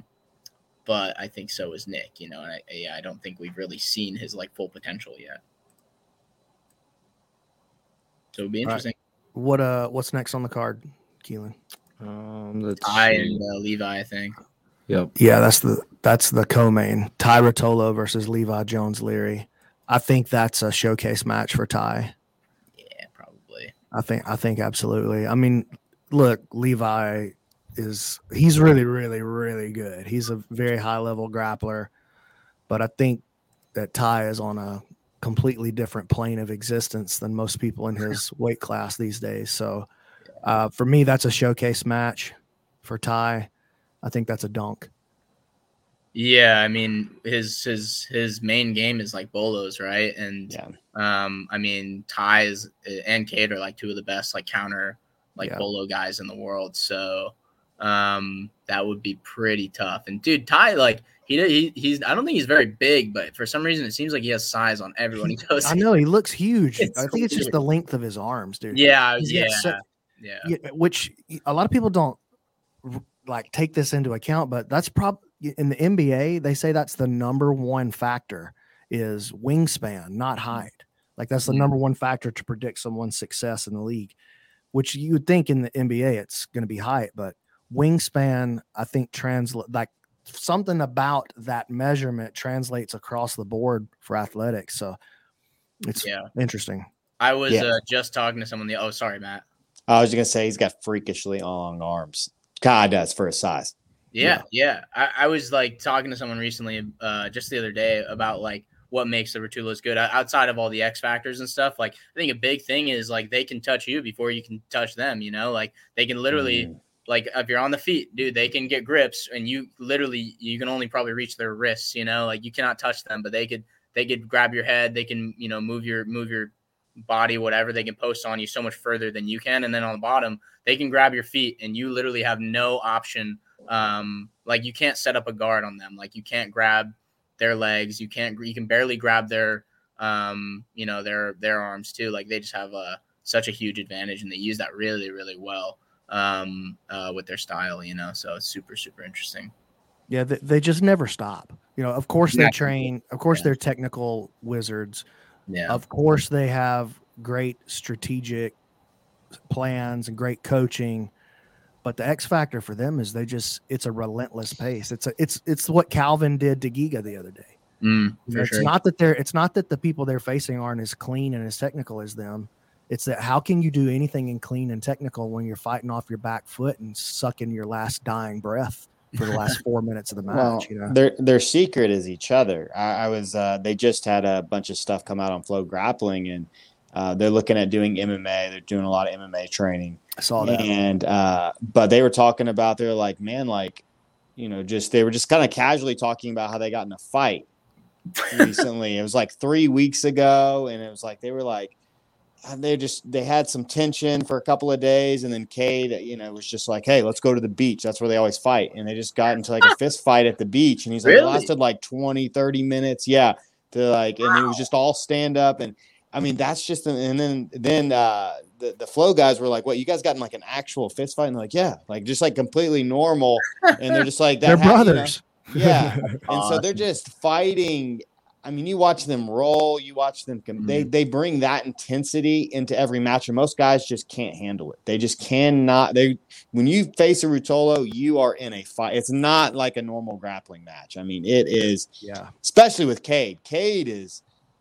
[SPEAKER 5] but I think so is Nick, you know, and I yeah, I don't think we've really seen his like full potential yet. So it'd be
[SPEAKER 1] All right.
[SPEAKER 5] interesting.
[SPEAKER 1] What uh what's next on the card, Keelan?
[SPEAKER 2] Um, let's
[SPEAKER 5] Ty
[SPEAKER 2] see.
[SPEAKER 5] and uh, Levi, I think.
[SPEAKER 2] Yep.
[SPEAKER 1] Yeah, that's the that's the co-main. Ty Rotolo versus Levi Jones Leary. I think that's a showcase match for Ty.
[SPEAKER 5] Yeah, probably.
[SPEAKER 1] I think I think absolutely. I mean, look, Levi is he's really, really, really good. He's a very high level grappler, but I think that Ty is on a completely different plane of existence than most people in his weight class these days. So uh, for me, that's a showcase match for Ty. I think that's a dunk.
[SPEAKER 5] Yeah, I mean his his his main game is like bolos, right? And
[SPEAKER 3] Yeah.
[SPEAKER 5] um, I mean Ty is and Cade are like two of the best like counter like
[SPEAKER 1] Yeah.
[SPEAKER 5] bolo guys in the world. So um, that would be pretty tough. And dude, Ty like he, he he's I don't think he's very big, but for some reason it seems like he has size on everyone he goes.
[SPEAKER 1] I know he looks huge.
[SPEAKER 5] It's
[SPEAKER 1] I think it's just
[SPEAKER 5] weird.
[SPEAKER 1] the length of his arms, dude.
[SPEAKER 5] Yeah,
[SPEAKER 1] He's
[SPEAKER 5] yeah,
[SPEAKER 1] got such-
[SPEAKER 5] yeah.
[SPEAKER 1] Yeah, which a lot of people don't r- like take this into account, but that's probably in the N B A. They say that's the number one factor is wingspan, not height. Like that's the
[SPEAKER 5] Mhm.
[SPEAKER 1] number one factor to predict someone's success in the league. which you would think in the N B A it's going to be height, but wingspan, I think translate like something about that measurement translates across the board for athletics. So it's
[SPEAKER 5] Yeah.
[SPEAKER 1] interesting.
[SPEAKER 5] I was
[SPEAKER 3] Yeah.
[SPEAKER 5] uh, just talking to someone. The oh, sorry, Matt.
[SPEAKER 3] I was gonna say he's got freakishly long arms. God does for his size.
[SPEAKER 5] Yeah, yeah. I, I was like talking to someone recently, uh, just the other day about like what makes the Rutulos good O- outside of all the X factors and stuff. Like, I think a big thing is like they can touch you before you can touch them. You know, like they can literally,
[SPEAKER 3] Mm.
[SPEAKER 5] like if you're on the feet, dude, they can get grips, and you literally you can only probably reach their wrists. You know, like you cannot touch them, but they could they could grab your head. They can you know move your move your body, whatever. They can post on you so much further than you can, and then on the bottom they can grab your feet, and you literally have no option. Um, like you can't set up a guard on them. Like you can't grab their legs. You can't, you can barely grab their, um, you know, their, their arms too. Like they just have a, such a huge advantage, and they use that really, really well, um, uh, with their style, you know, so it's super, super interesting.
[SPEAKER 1] Yeah. They, they just never stop. You know, of course they
[SPEAKER 5] Yeah.
[SPEAKER 1] train, of course
[SPEAKER 5] Yeah.
[SPEAKER 1] they're technical wizards.
[SPEAKER 5] Yeah.
[SPEAKER 1] Of course they have great strategic plans and great coaching. But the X factor for them is they just, it's a relentless pace. It's a, it's, it's what Calvin did to Giga the other day.
[SPEAKER 5] Mm,
[SPEAKER 1] You
[SPEAKER 5] for
[SPEAKER 1] know, it's
[SPEAKER 5] sure.
[SPEAKER 1] not that they're, it's not that the people they're facing aren't as clean and as technical as them. It's that how can you do anything in clean and technical when you're fighting off your back foot and sucking your last dying breath for the last four minutes of the match?
[SPEAKER 3] Well,
[SPEAKER 1] You know,
[SPEAKER 3] their their secret is each other. I, I was uh, they just had a bunch of stuff come out on Flow Grappling, and uh, they're looking at doing M M A. They're doing a lot of M M A training.
[SPEAKER 1] I saw that.
[SPEAKER 3] And uh, but they were talking about they're like, man, like, you know, just they were just kind of casually talking about how they got in a fight recently. It was like three weeks ago, and it was like they were like they just they had some tension for a couple of days, and then Cade, you know, was just like, hey, let's go to the beach. That's where they always fight. And they just got into like a fist fight at the beach, and he's like,
[SPEAKER 5] Really?
[SPEAKER 3] it lasted like twenty, thirty minutes. Yeah. To like, and it was just all stand up. And I mean, that's just, and then, then, uh, the, the Flow guys were like, what, you guys got in like an actual fist fight? And they're like, yeah, like just like completely normal. And they're just like, that
[SPEAKER 1] They're
[SPEAKER 3] ha- you know,
[SPEAKER 1] brothers.
[SPEAKER 3] yeah. And so they're
[SPEAKER 5] Awesome.
[SPEAKER 3] just fighting. I mean, you watch them roll, you watch them, com- they, they bring that intensity into every match, and most guys just can't handle it. They just cannot. They, when you face a Rutolo, you are in a fight. It's not like a normal grappling match. I mean, it is,
[SPEAKER 1] Yeah.
[SPEAKER 3] especially with Cade. Cade is,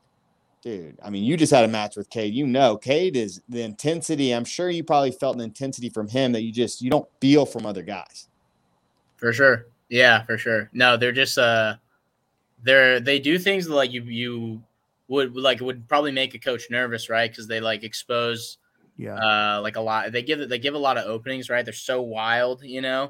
[SPEAKER 3] dude, I mean, you just had a match with Cade. You know, Cade is the intensity. I'm sure you probably felt an intensity from him that you just, you don't feel from other guys.
[SPEAKER 5] For sure. Yeah, for sure. No, they're just, uh, they're, they do things like you, you would like, would probably make a coach nervous, right? Cause they like expose,
[SPEAKER 1] Yeah.
[SPEAKER 5] uh, like a lot, they give, they give a lot of openings, right? They're so wild, you know?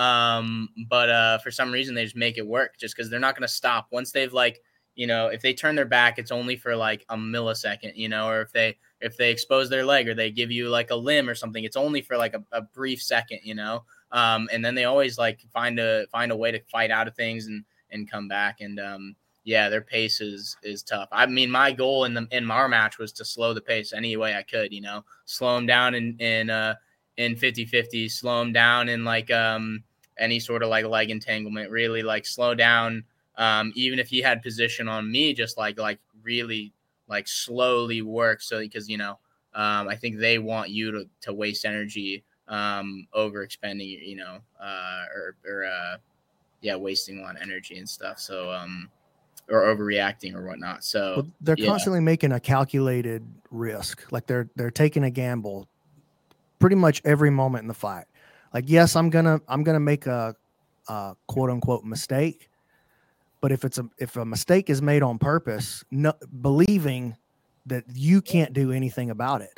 [SPEAKER 5] Um, but, uh, for some reason they just make it work just cause they're not going to stop once they've like, you know, if they turn their back, it's only for like a millisecond, you know, or if they, if they expose their leg or they give you like a limb or something, it's only for like a, a brief second, you know? Um, and then they always like find a, find a way to fight out of things and, and come back. And, um, yeah, their pace is, is tough. I mean, my goal in the, in our match was to slow the pace any way I could, you know, slow them down in, in, uh, in fifty fifty, slow them down in like, um, any sort of like leg entanglement, really like slow down. Um, even if he had position on me, just like, like really like slowly work. So, because, you know, um, I think they want you to, to waste energy, um, over expending, you know, uh, or, or, uh, yeah, wasting a lot of energy and stuff. So, um, or overreacting or whatnot. So
[SPEAKER 1] Well, they're
[SPEAKER 5] yeah.
[SPEAKER 1] constantly making a calculated risk. Like they're, they're taking a gamble pretty much every moment in the fight. Like, yes, I'm going to, I'm going to make a, a quote unquote mistake. But if it's a if a mistake is made on purpose, no, believing that you can't do anything about it,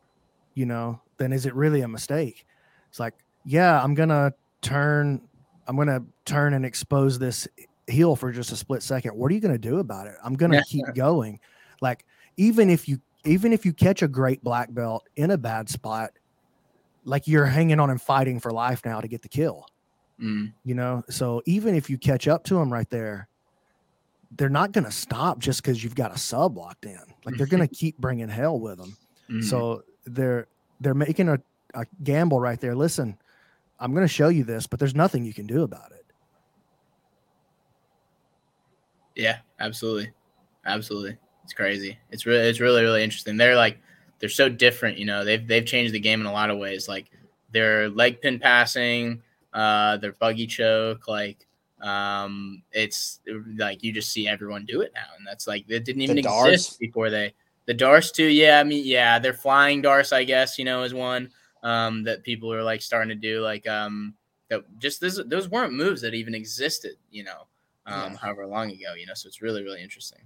[SPEAKER 1] you know, then is it really a mistake? It's like, yeah, I'm gonna turn, I'm gonna turn and expose this heel for just a split second. What are you gonna do about it? I'm gonna keep going. Like even if you even if you catch a great black belt in a bad spot, like you're hanging on and fighting for life now to get the kill.
[SPEAKER 5] Mm.
[SPEAKER 1] You know, so even if you catch up to them right there, they're not going to stop just because you've got a sub locked in. Like they're going to keep bringing hell with them.
[SPEAKER 5] Mm.
[SPEAKER 1] So they're they're making a, a gamble right there. Listen, I'm going to show you this, but there's nothing you can do about it.
[SPEAKER 5] Yeah, absolutely, absolutely. It's crazy. It's really, it's really, really interesting. They're like, they're so different. You know, they've they've changed the game in a lot of ways. Like their leg pin passing, uh, their buggy choke, like um, it's like you just see everyone do it now, and that's like it didn't even
[SPEAKER 3] The
[SPEAKER 5] exist
[SPEAKER 3] Darce?
[SPEAKER 5] before they the Darce too. Yeah, I mean, yeah, they're flying Darce, I guess. You know, is one um, that people are like starting to do. Like um, that just this, those weren't moves that even existed. You know, um,
[SPEAKER 3] Yeah.
[SPEAKER 5] however long ago. You know, so it's really really interesting.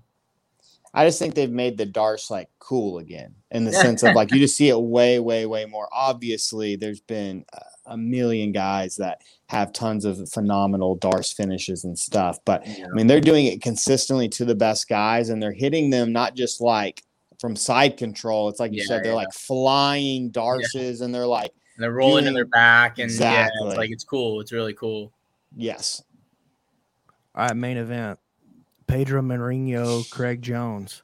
[SPEAKER 3] I just think they've made the Darce like cool again in the sense of like you just see it way, way, way more. Obviously, there's been a million guys that have tons of phenomenal Darce finishes and stuff, but
[SPEAKER 5] Yeah.
[SPEAKER 3] I mean they're doing it consistently to the best guys, and they're hitting them not just like from side control. It's like you
[SPEAKER 5] Yeah,
[SPEAKER 3] said, they're
[SPEAKER 5] yeah.
[SPEAKER 3] like flying Darces, and they're like
[SPEAKER 5] And they're rolling
[SPEAKER 3] doing-
[SPEAKER 5] in their back, and yeah,
[SPEAKER 3] Exactly.
[SPEAKER 5] it's like it's cool. It's really cool.
[SPEAKER 3] yes,
[SPEAKER 1] All right, main event. Pedro Marinho, Craig Jones.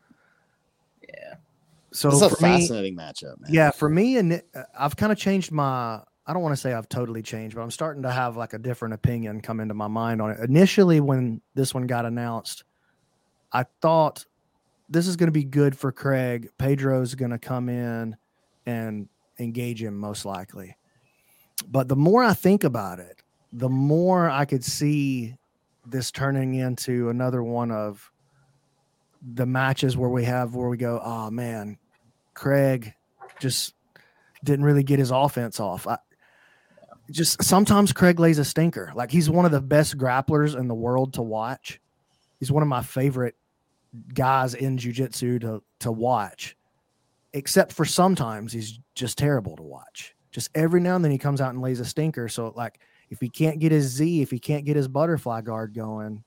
[SPEAKER 5] Yeah.
[SPEAKER 1] So
[SPEAKER 3] this is a
[SPEAKER 1] for me,
[SPEAKER 3] fascinating matchup, man.
[SPEAKER 1] yeah, for me, and I've kind of changed my. I don't want to say I've totally changed, but I'm starting to have like a different opinion come into my mind on it. Initially, when this one got announced, I thought this is going to be good for Craig. Pedro's going to come in and engage him most likely. But the more I think about it, the more I could see this turning into another one of the matches where we have where we go, oh man, Craig just didn't really get his offense off. I, just sometimes Craig lays a stinker. Like he's one of the best grapplers in the world to watch. He's one of my favorite guys in jiu-jitsu to to watch. Except for sometimes he's just terrible to watch. Just every now and then he comes out and lays a stinker. So like if he can't get his Z, if he can't get his butterfly guard going,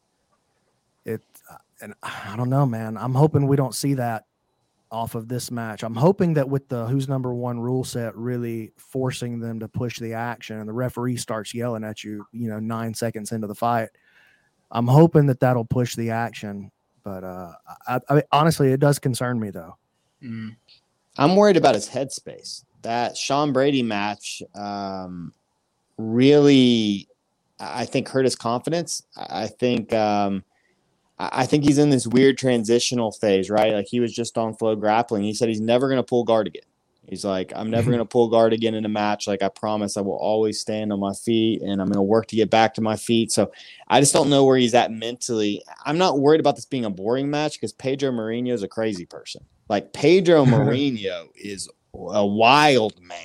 [SPEAKER 1] it and I don't know, man. I'm hoping we don't see that off of this match. I'm hoping that with the who's number one rule set really forcing them to push the action and the referee starts yelling at you, you know, nine seconds into the fight. I'm hoping that that'll push the action. But uh, I, I honestly, it does concern me though.
[SPEAKER 5] Mm.
[SPEAKER 3] I'm worried about his headspace. That Sean Brady match um, really, I think, hurt his confidence. I think um, I think he's in this weird transitional phase, right? Like he was just on Flow Grappling. He said he's never going to pull guard again. He's like, I'm never going to pull guard again in a match. Like I promise I will always stand on my feet and I'm going to work to get back to my feet. So I just don't know where he's at mentally. I'm not worried about this being a boring match because Pedro Marinho is a crazy person. Like Pedro Marinho is a wild man.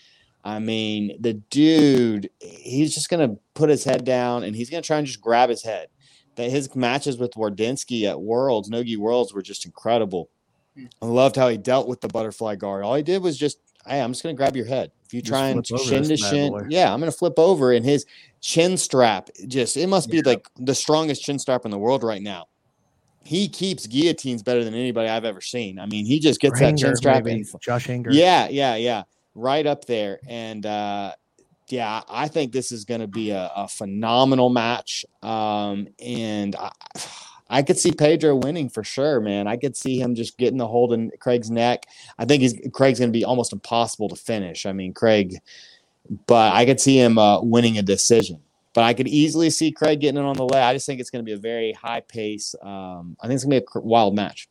[SPEAKER 3] I mean, the dude, he's just going to put his head down and he's going to try and just grab his head. That his matches with Wardinski at Worlds, Nogi Worlds, were just incredible. I loved how he dealt with the butterfly guard. All he did was just, hey, I'm just going to grab your head. If you
[SPEAKER 1] Just
[SPEAKER 3] try and
[SPEAKER 1] flip over
[SPEAKER 3] chin
[SPEAKER 1] this
[SPEAKER 3] to
[SPEAKER 1] bad
[SPEAKER 3] shin,
[SPEAKER 1] boy.
[SPEAKER 3] yeah, I'm going to flip over. And his chin strap, just, it must be
[SPEAKER 5] Yeah.
[SPEAKER 3] like the strongest chin strap in the world right now. He keeps guillotines better than anybody I've ever seen. I mean, he just gets that chin
[SPEAKER 1] Hanger,
[SPEAKER 3] strap
[SPEAKER 1] maybe.
[SPEAKER 3] and
[SPEAKER 1] Josh Hanger.
[SPEAKER 3] yeah, yeah, yeah. Right up there. And uh yeah, I think this is going to be a, a phenomenal match. Um, and I, I could see Pedro winning for sure, man. I could see him just getting the hold in Craig's neck. I think he's Craig's going to be almost impossible to finish. I mean, Craig, but I could see him uh, winning a decision. But I could easily see Craig getting it on the leg. I just think it's going to be a very high pace. Um, I think it's going to be a wild match.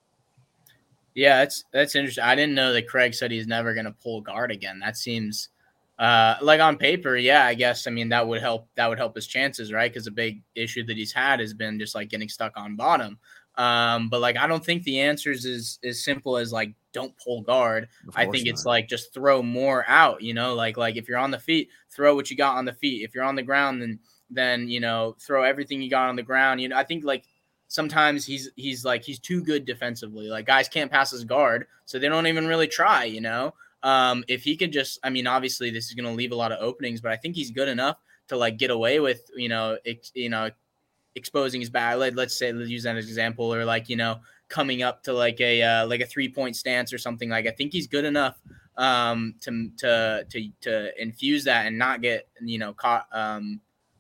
[SPEAKER 5] Yeah, that's that's interesting. I didn't know that Craig said he's never going to pull guard again. That seems uh, like on paper, yeah. I guess I mean that would help. That would help his chances, right? Because a big issue that he's had has been just like getting stuck on bottom. Um, but like I don't think the answer is as, as simple as like don't pull guard.
[SPEAKER 1] Of
[SPEAKER 5] I
[SPEAKER 1] course
[SPEAKER 5] think it's
[SPEAKER 1] not.
[SPEAKER 5] like just throw more out. You know, like like if you're on the feet, throw what you got on the feet. If you're on the ground, then then you know throw everything you got on the ground. You know, I think like. Sometimes he's he's like he's too good defensively. Like guys can't pass his guard, so they don't even really try. You know, um, if he could just, I mean, obviously this is going to leave a lot of openings, but I think he's good enough to like get away with, you know, ex, you know, exposing his back. Let, let's say let's use that as an example, or like you know, coming up to like a uh, like a three point stance or something. Like I think he's good enough um, to to to to infuse that and not get you know caught um,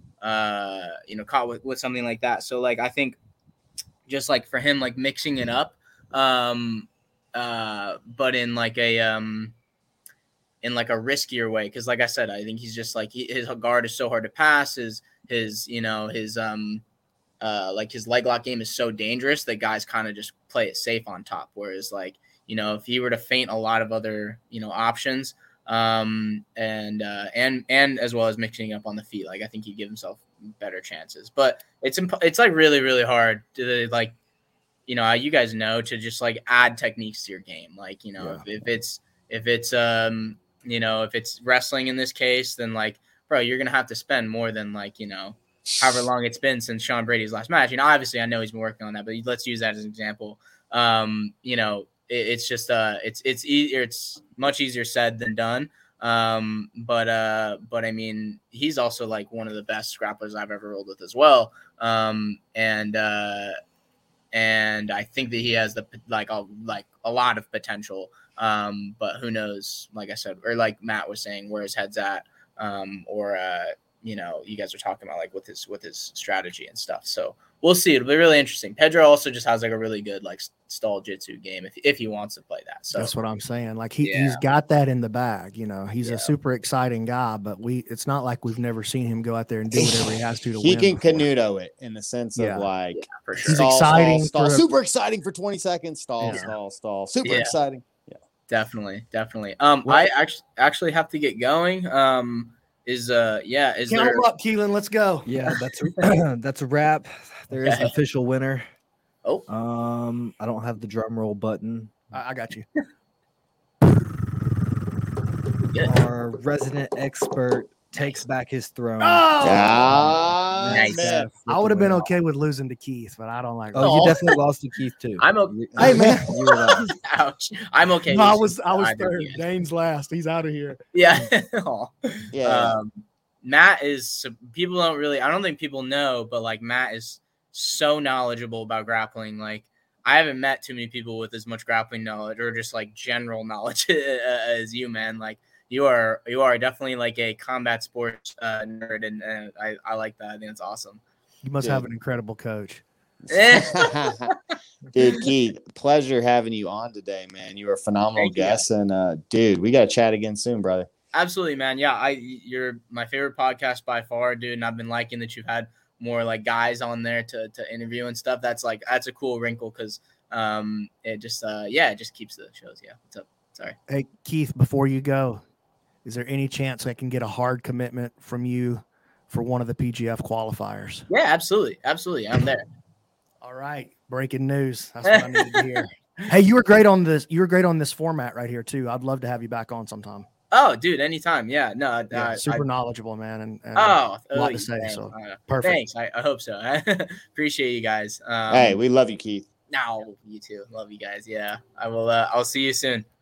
[SPEAKER 5] uh, you know caught with, with something like that. So like I think. Just like for him, like mixing it up, um, uh, but in like a um, in like a riskier way. Because, like I said, I think he's just like he, his guard is so hard to pass. His his you know his um, uh, like his leg lock game is so dangerous that guys kind of just play it safe on top. Whereas like you know, if he were to feint a lot of other, you know, options, um, and uh, and and as well as mixing up on the feet, like I think he'd give himself better chances. But it's imp- it's like really really hard to like, you know, you guys know, to just like add techniques to your game. Like, you know,
[SPEAKER 1] Yeah.
[SPEAKER 5] if, if it's if it's um you know, if it's wrestling in this case, then like, bro, you're gonna have to spend more than like, you know, however long it's been since Sean Brady's last match. You know, obviously I know he's been working on that, but let's use that as an example. Um, you know, it, it's just uh it's it's easier it's much easier said than done. Um, but uh, but I mean, he's also like one of the best grapplers I've ever rolled with as well. Um, and uh and I think that he has the like a like a lot of potential. Um, but who knows? Like I said, or like Matt was saying, where his head's at, um, or uh, you know, you guys are talking about like with his with his strategy and stuff. So we'll see. It'll be really interesting. Pedro also just has like a really good like stall jitsu game if if he wants to play that. So
[SPEAKER 1] That's what I'm saying. Like he,
[SPEAKER 5] Yeah.
[SPEAKER 1] he's got that in the bag. You know, he's
[SPEAKER 5] Yeah.
[SPEAKER 1] a super exciting guy, but we it's not like we've never seen him go out there and do whatever he has to to
[SPEAKER 3] he
[SPEAKER 1] win.
[SPEAKER 3] can
[SPEAKER 1] before.
[SPEAKER 3] canuto it in the sense
[SPEAKER 1] Yeah.
[SPEAKER 3] of like
[SPEAKER 5] for sure.
[SPEAKER 1] He's
[SPEAKER 3] stall,
[SPEAKER 1] exciting
[SPEAKER 3] stall, stall,
[SPEAKER 1] for a-
[SPEAKER 3] super exciting for twenty seconds, stall,
[SPEAKER 1] Yeah.
[SPEAKER 3] stall, stall, super
[SPEAKER 5] Yeah.
[SPEAKER 3] exciting.
[SPEAKER 5] Definitely, definitely. Um,
[SPEAKER 1] Well-
[SPEAKER 5] I actually actually have to get going. Um, is uh, yeah, is
[SPEAKER 1] Count
[SPEAKER 5] there?
[SPEAKER 1] him up, Keelan. Let's go.
[SPEAKER 2] Yeah, that's a, that's a wrap. There is an
[SPEAKER 5] Okay.
[SPEAKER 2] official winner.
[SPEAKER 5] Oh,
[SPEAKER 2] Um, I don't have the drum roll button.
[SPEAKER 1] I, I got you.
[SPEAKER 5] good.
[SPEAKER 2] Our resident expert takes back his throne.
[SPEAKER 1] Oh,
[SPEAKER 3] Ah,
[SPEAKER 5] Nice.
[SPEAKER 3] man.
[SPEAKER 2] With
[SPEAKER 1] I
[SPEAKER 2] the
[SPEAKER 1] would have been
[SPEAKER 2] win.
[SPEAKER 1] okay with losing to Keith, but I don't like.
[SPEAKER 2] Oh,
[SPEAKER 5] Oh.
[SPEAKER 2] you definitely lost to Keith too.
[SPEAKER 5] I'm a-
[SPEAKER 2] You-
[SPEAKER 1] Hey, man.
[SPEAKER 2] you were lost.
[SPEAKER 5] Ouch. I'm okay.
[SPEAKER 1] No, I
[SPEAKER 5] with
[SPEAKER 1] was I was
[SPEAKER 5] either of
[SPEAKER 1] third.
[SPEAKER 5] you guys.
[SPEAKER 1] Dane's last. He's out of here.
[SPEAKER 5] Yeah. Aw.
[SPEAKER 3] Yeah.
[SPEAKER 5] Um, Matt is people don't really. I don't think people know, but like Matt is so knowledgeable about grappling. Like I haven't met too many people with as much grappling knowledge or just like general knowledge as you, man. Like you are, you are definitely like a combat sports uh, nerd, and, and I, I like that. I think it's awesome.
[SPEAKER 1] You must
[SPEAKER 3] Yeah.
[SPEAKER 1] have an incredible coach.
[SPEAKER 3] Dude, Keith, pleasure having you on today, man. You were a phenomenal
[SPEAKER 5] Thank you.
[SPEAKER 3] guest, and uh, dude, we got to chat again soon, brother.
[SPEAKER 5] Absolutely, man. Yeah, I you're my favorite podcast by far, dude. And I've been liking that you've had more like guys on there to to interview and stuff. That's like that's a cool wrinkle because um it just uh yeah it just keeps the shows. Yeah, what's up? Sorry.
[SPEAKER 1] Hey Keith, before you go, is there any chance I can get a hard commitment from you for one of the P G F qualifiers?
[SPEAKER 5] Yeah, absolutely, absolutely. I'm there.
[SPEAKER 1] All right, breaking news. That's what I needed to hear. Hey, you were great on this. You were great on this format right here too. I'd love to have you back on sometime.
[SPEAKER 5] Oh, dude, anytime. Yeah, no, uh,
[SPEAKER 1] Yeah, super
[SPEAKER 5] I,
[SPEAKER 1] knowledgeable, man. And, and
[SPEAKER 5] oh,
[SPEAKER 1] a lot
[SPEAKER 5] oh,
[SPEAKER 1] to say,
[SPEAKER 5] yeah,
[SPEAKER 1] so
[SPEAKER 5] uh,
[SPEAKER 1] perfect.
[SPEAKER 5] Thanks. I, I hope so. Appreciate you guys. Um,
[SPEAKER 3] Hey, we love you, Keith.
[SPEAKER 5] no, you too. Love you guys. Yeah, I will. Uh, I'll see you soon.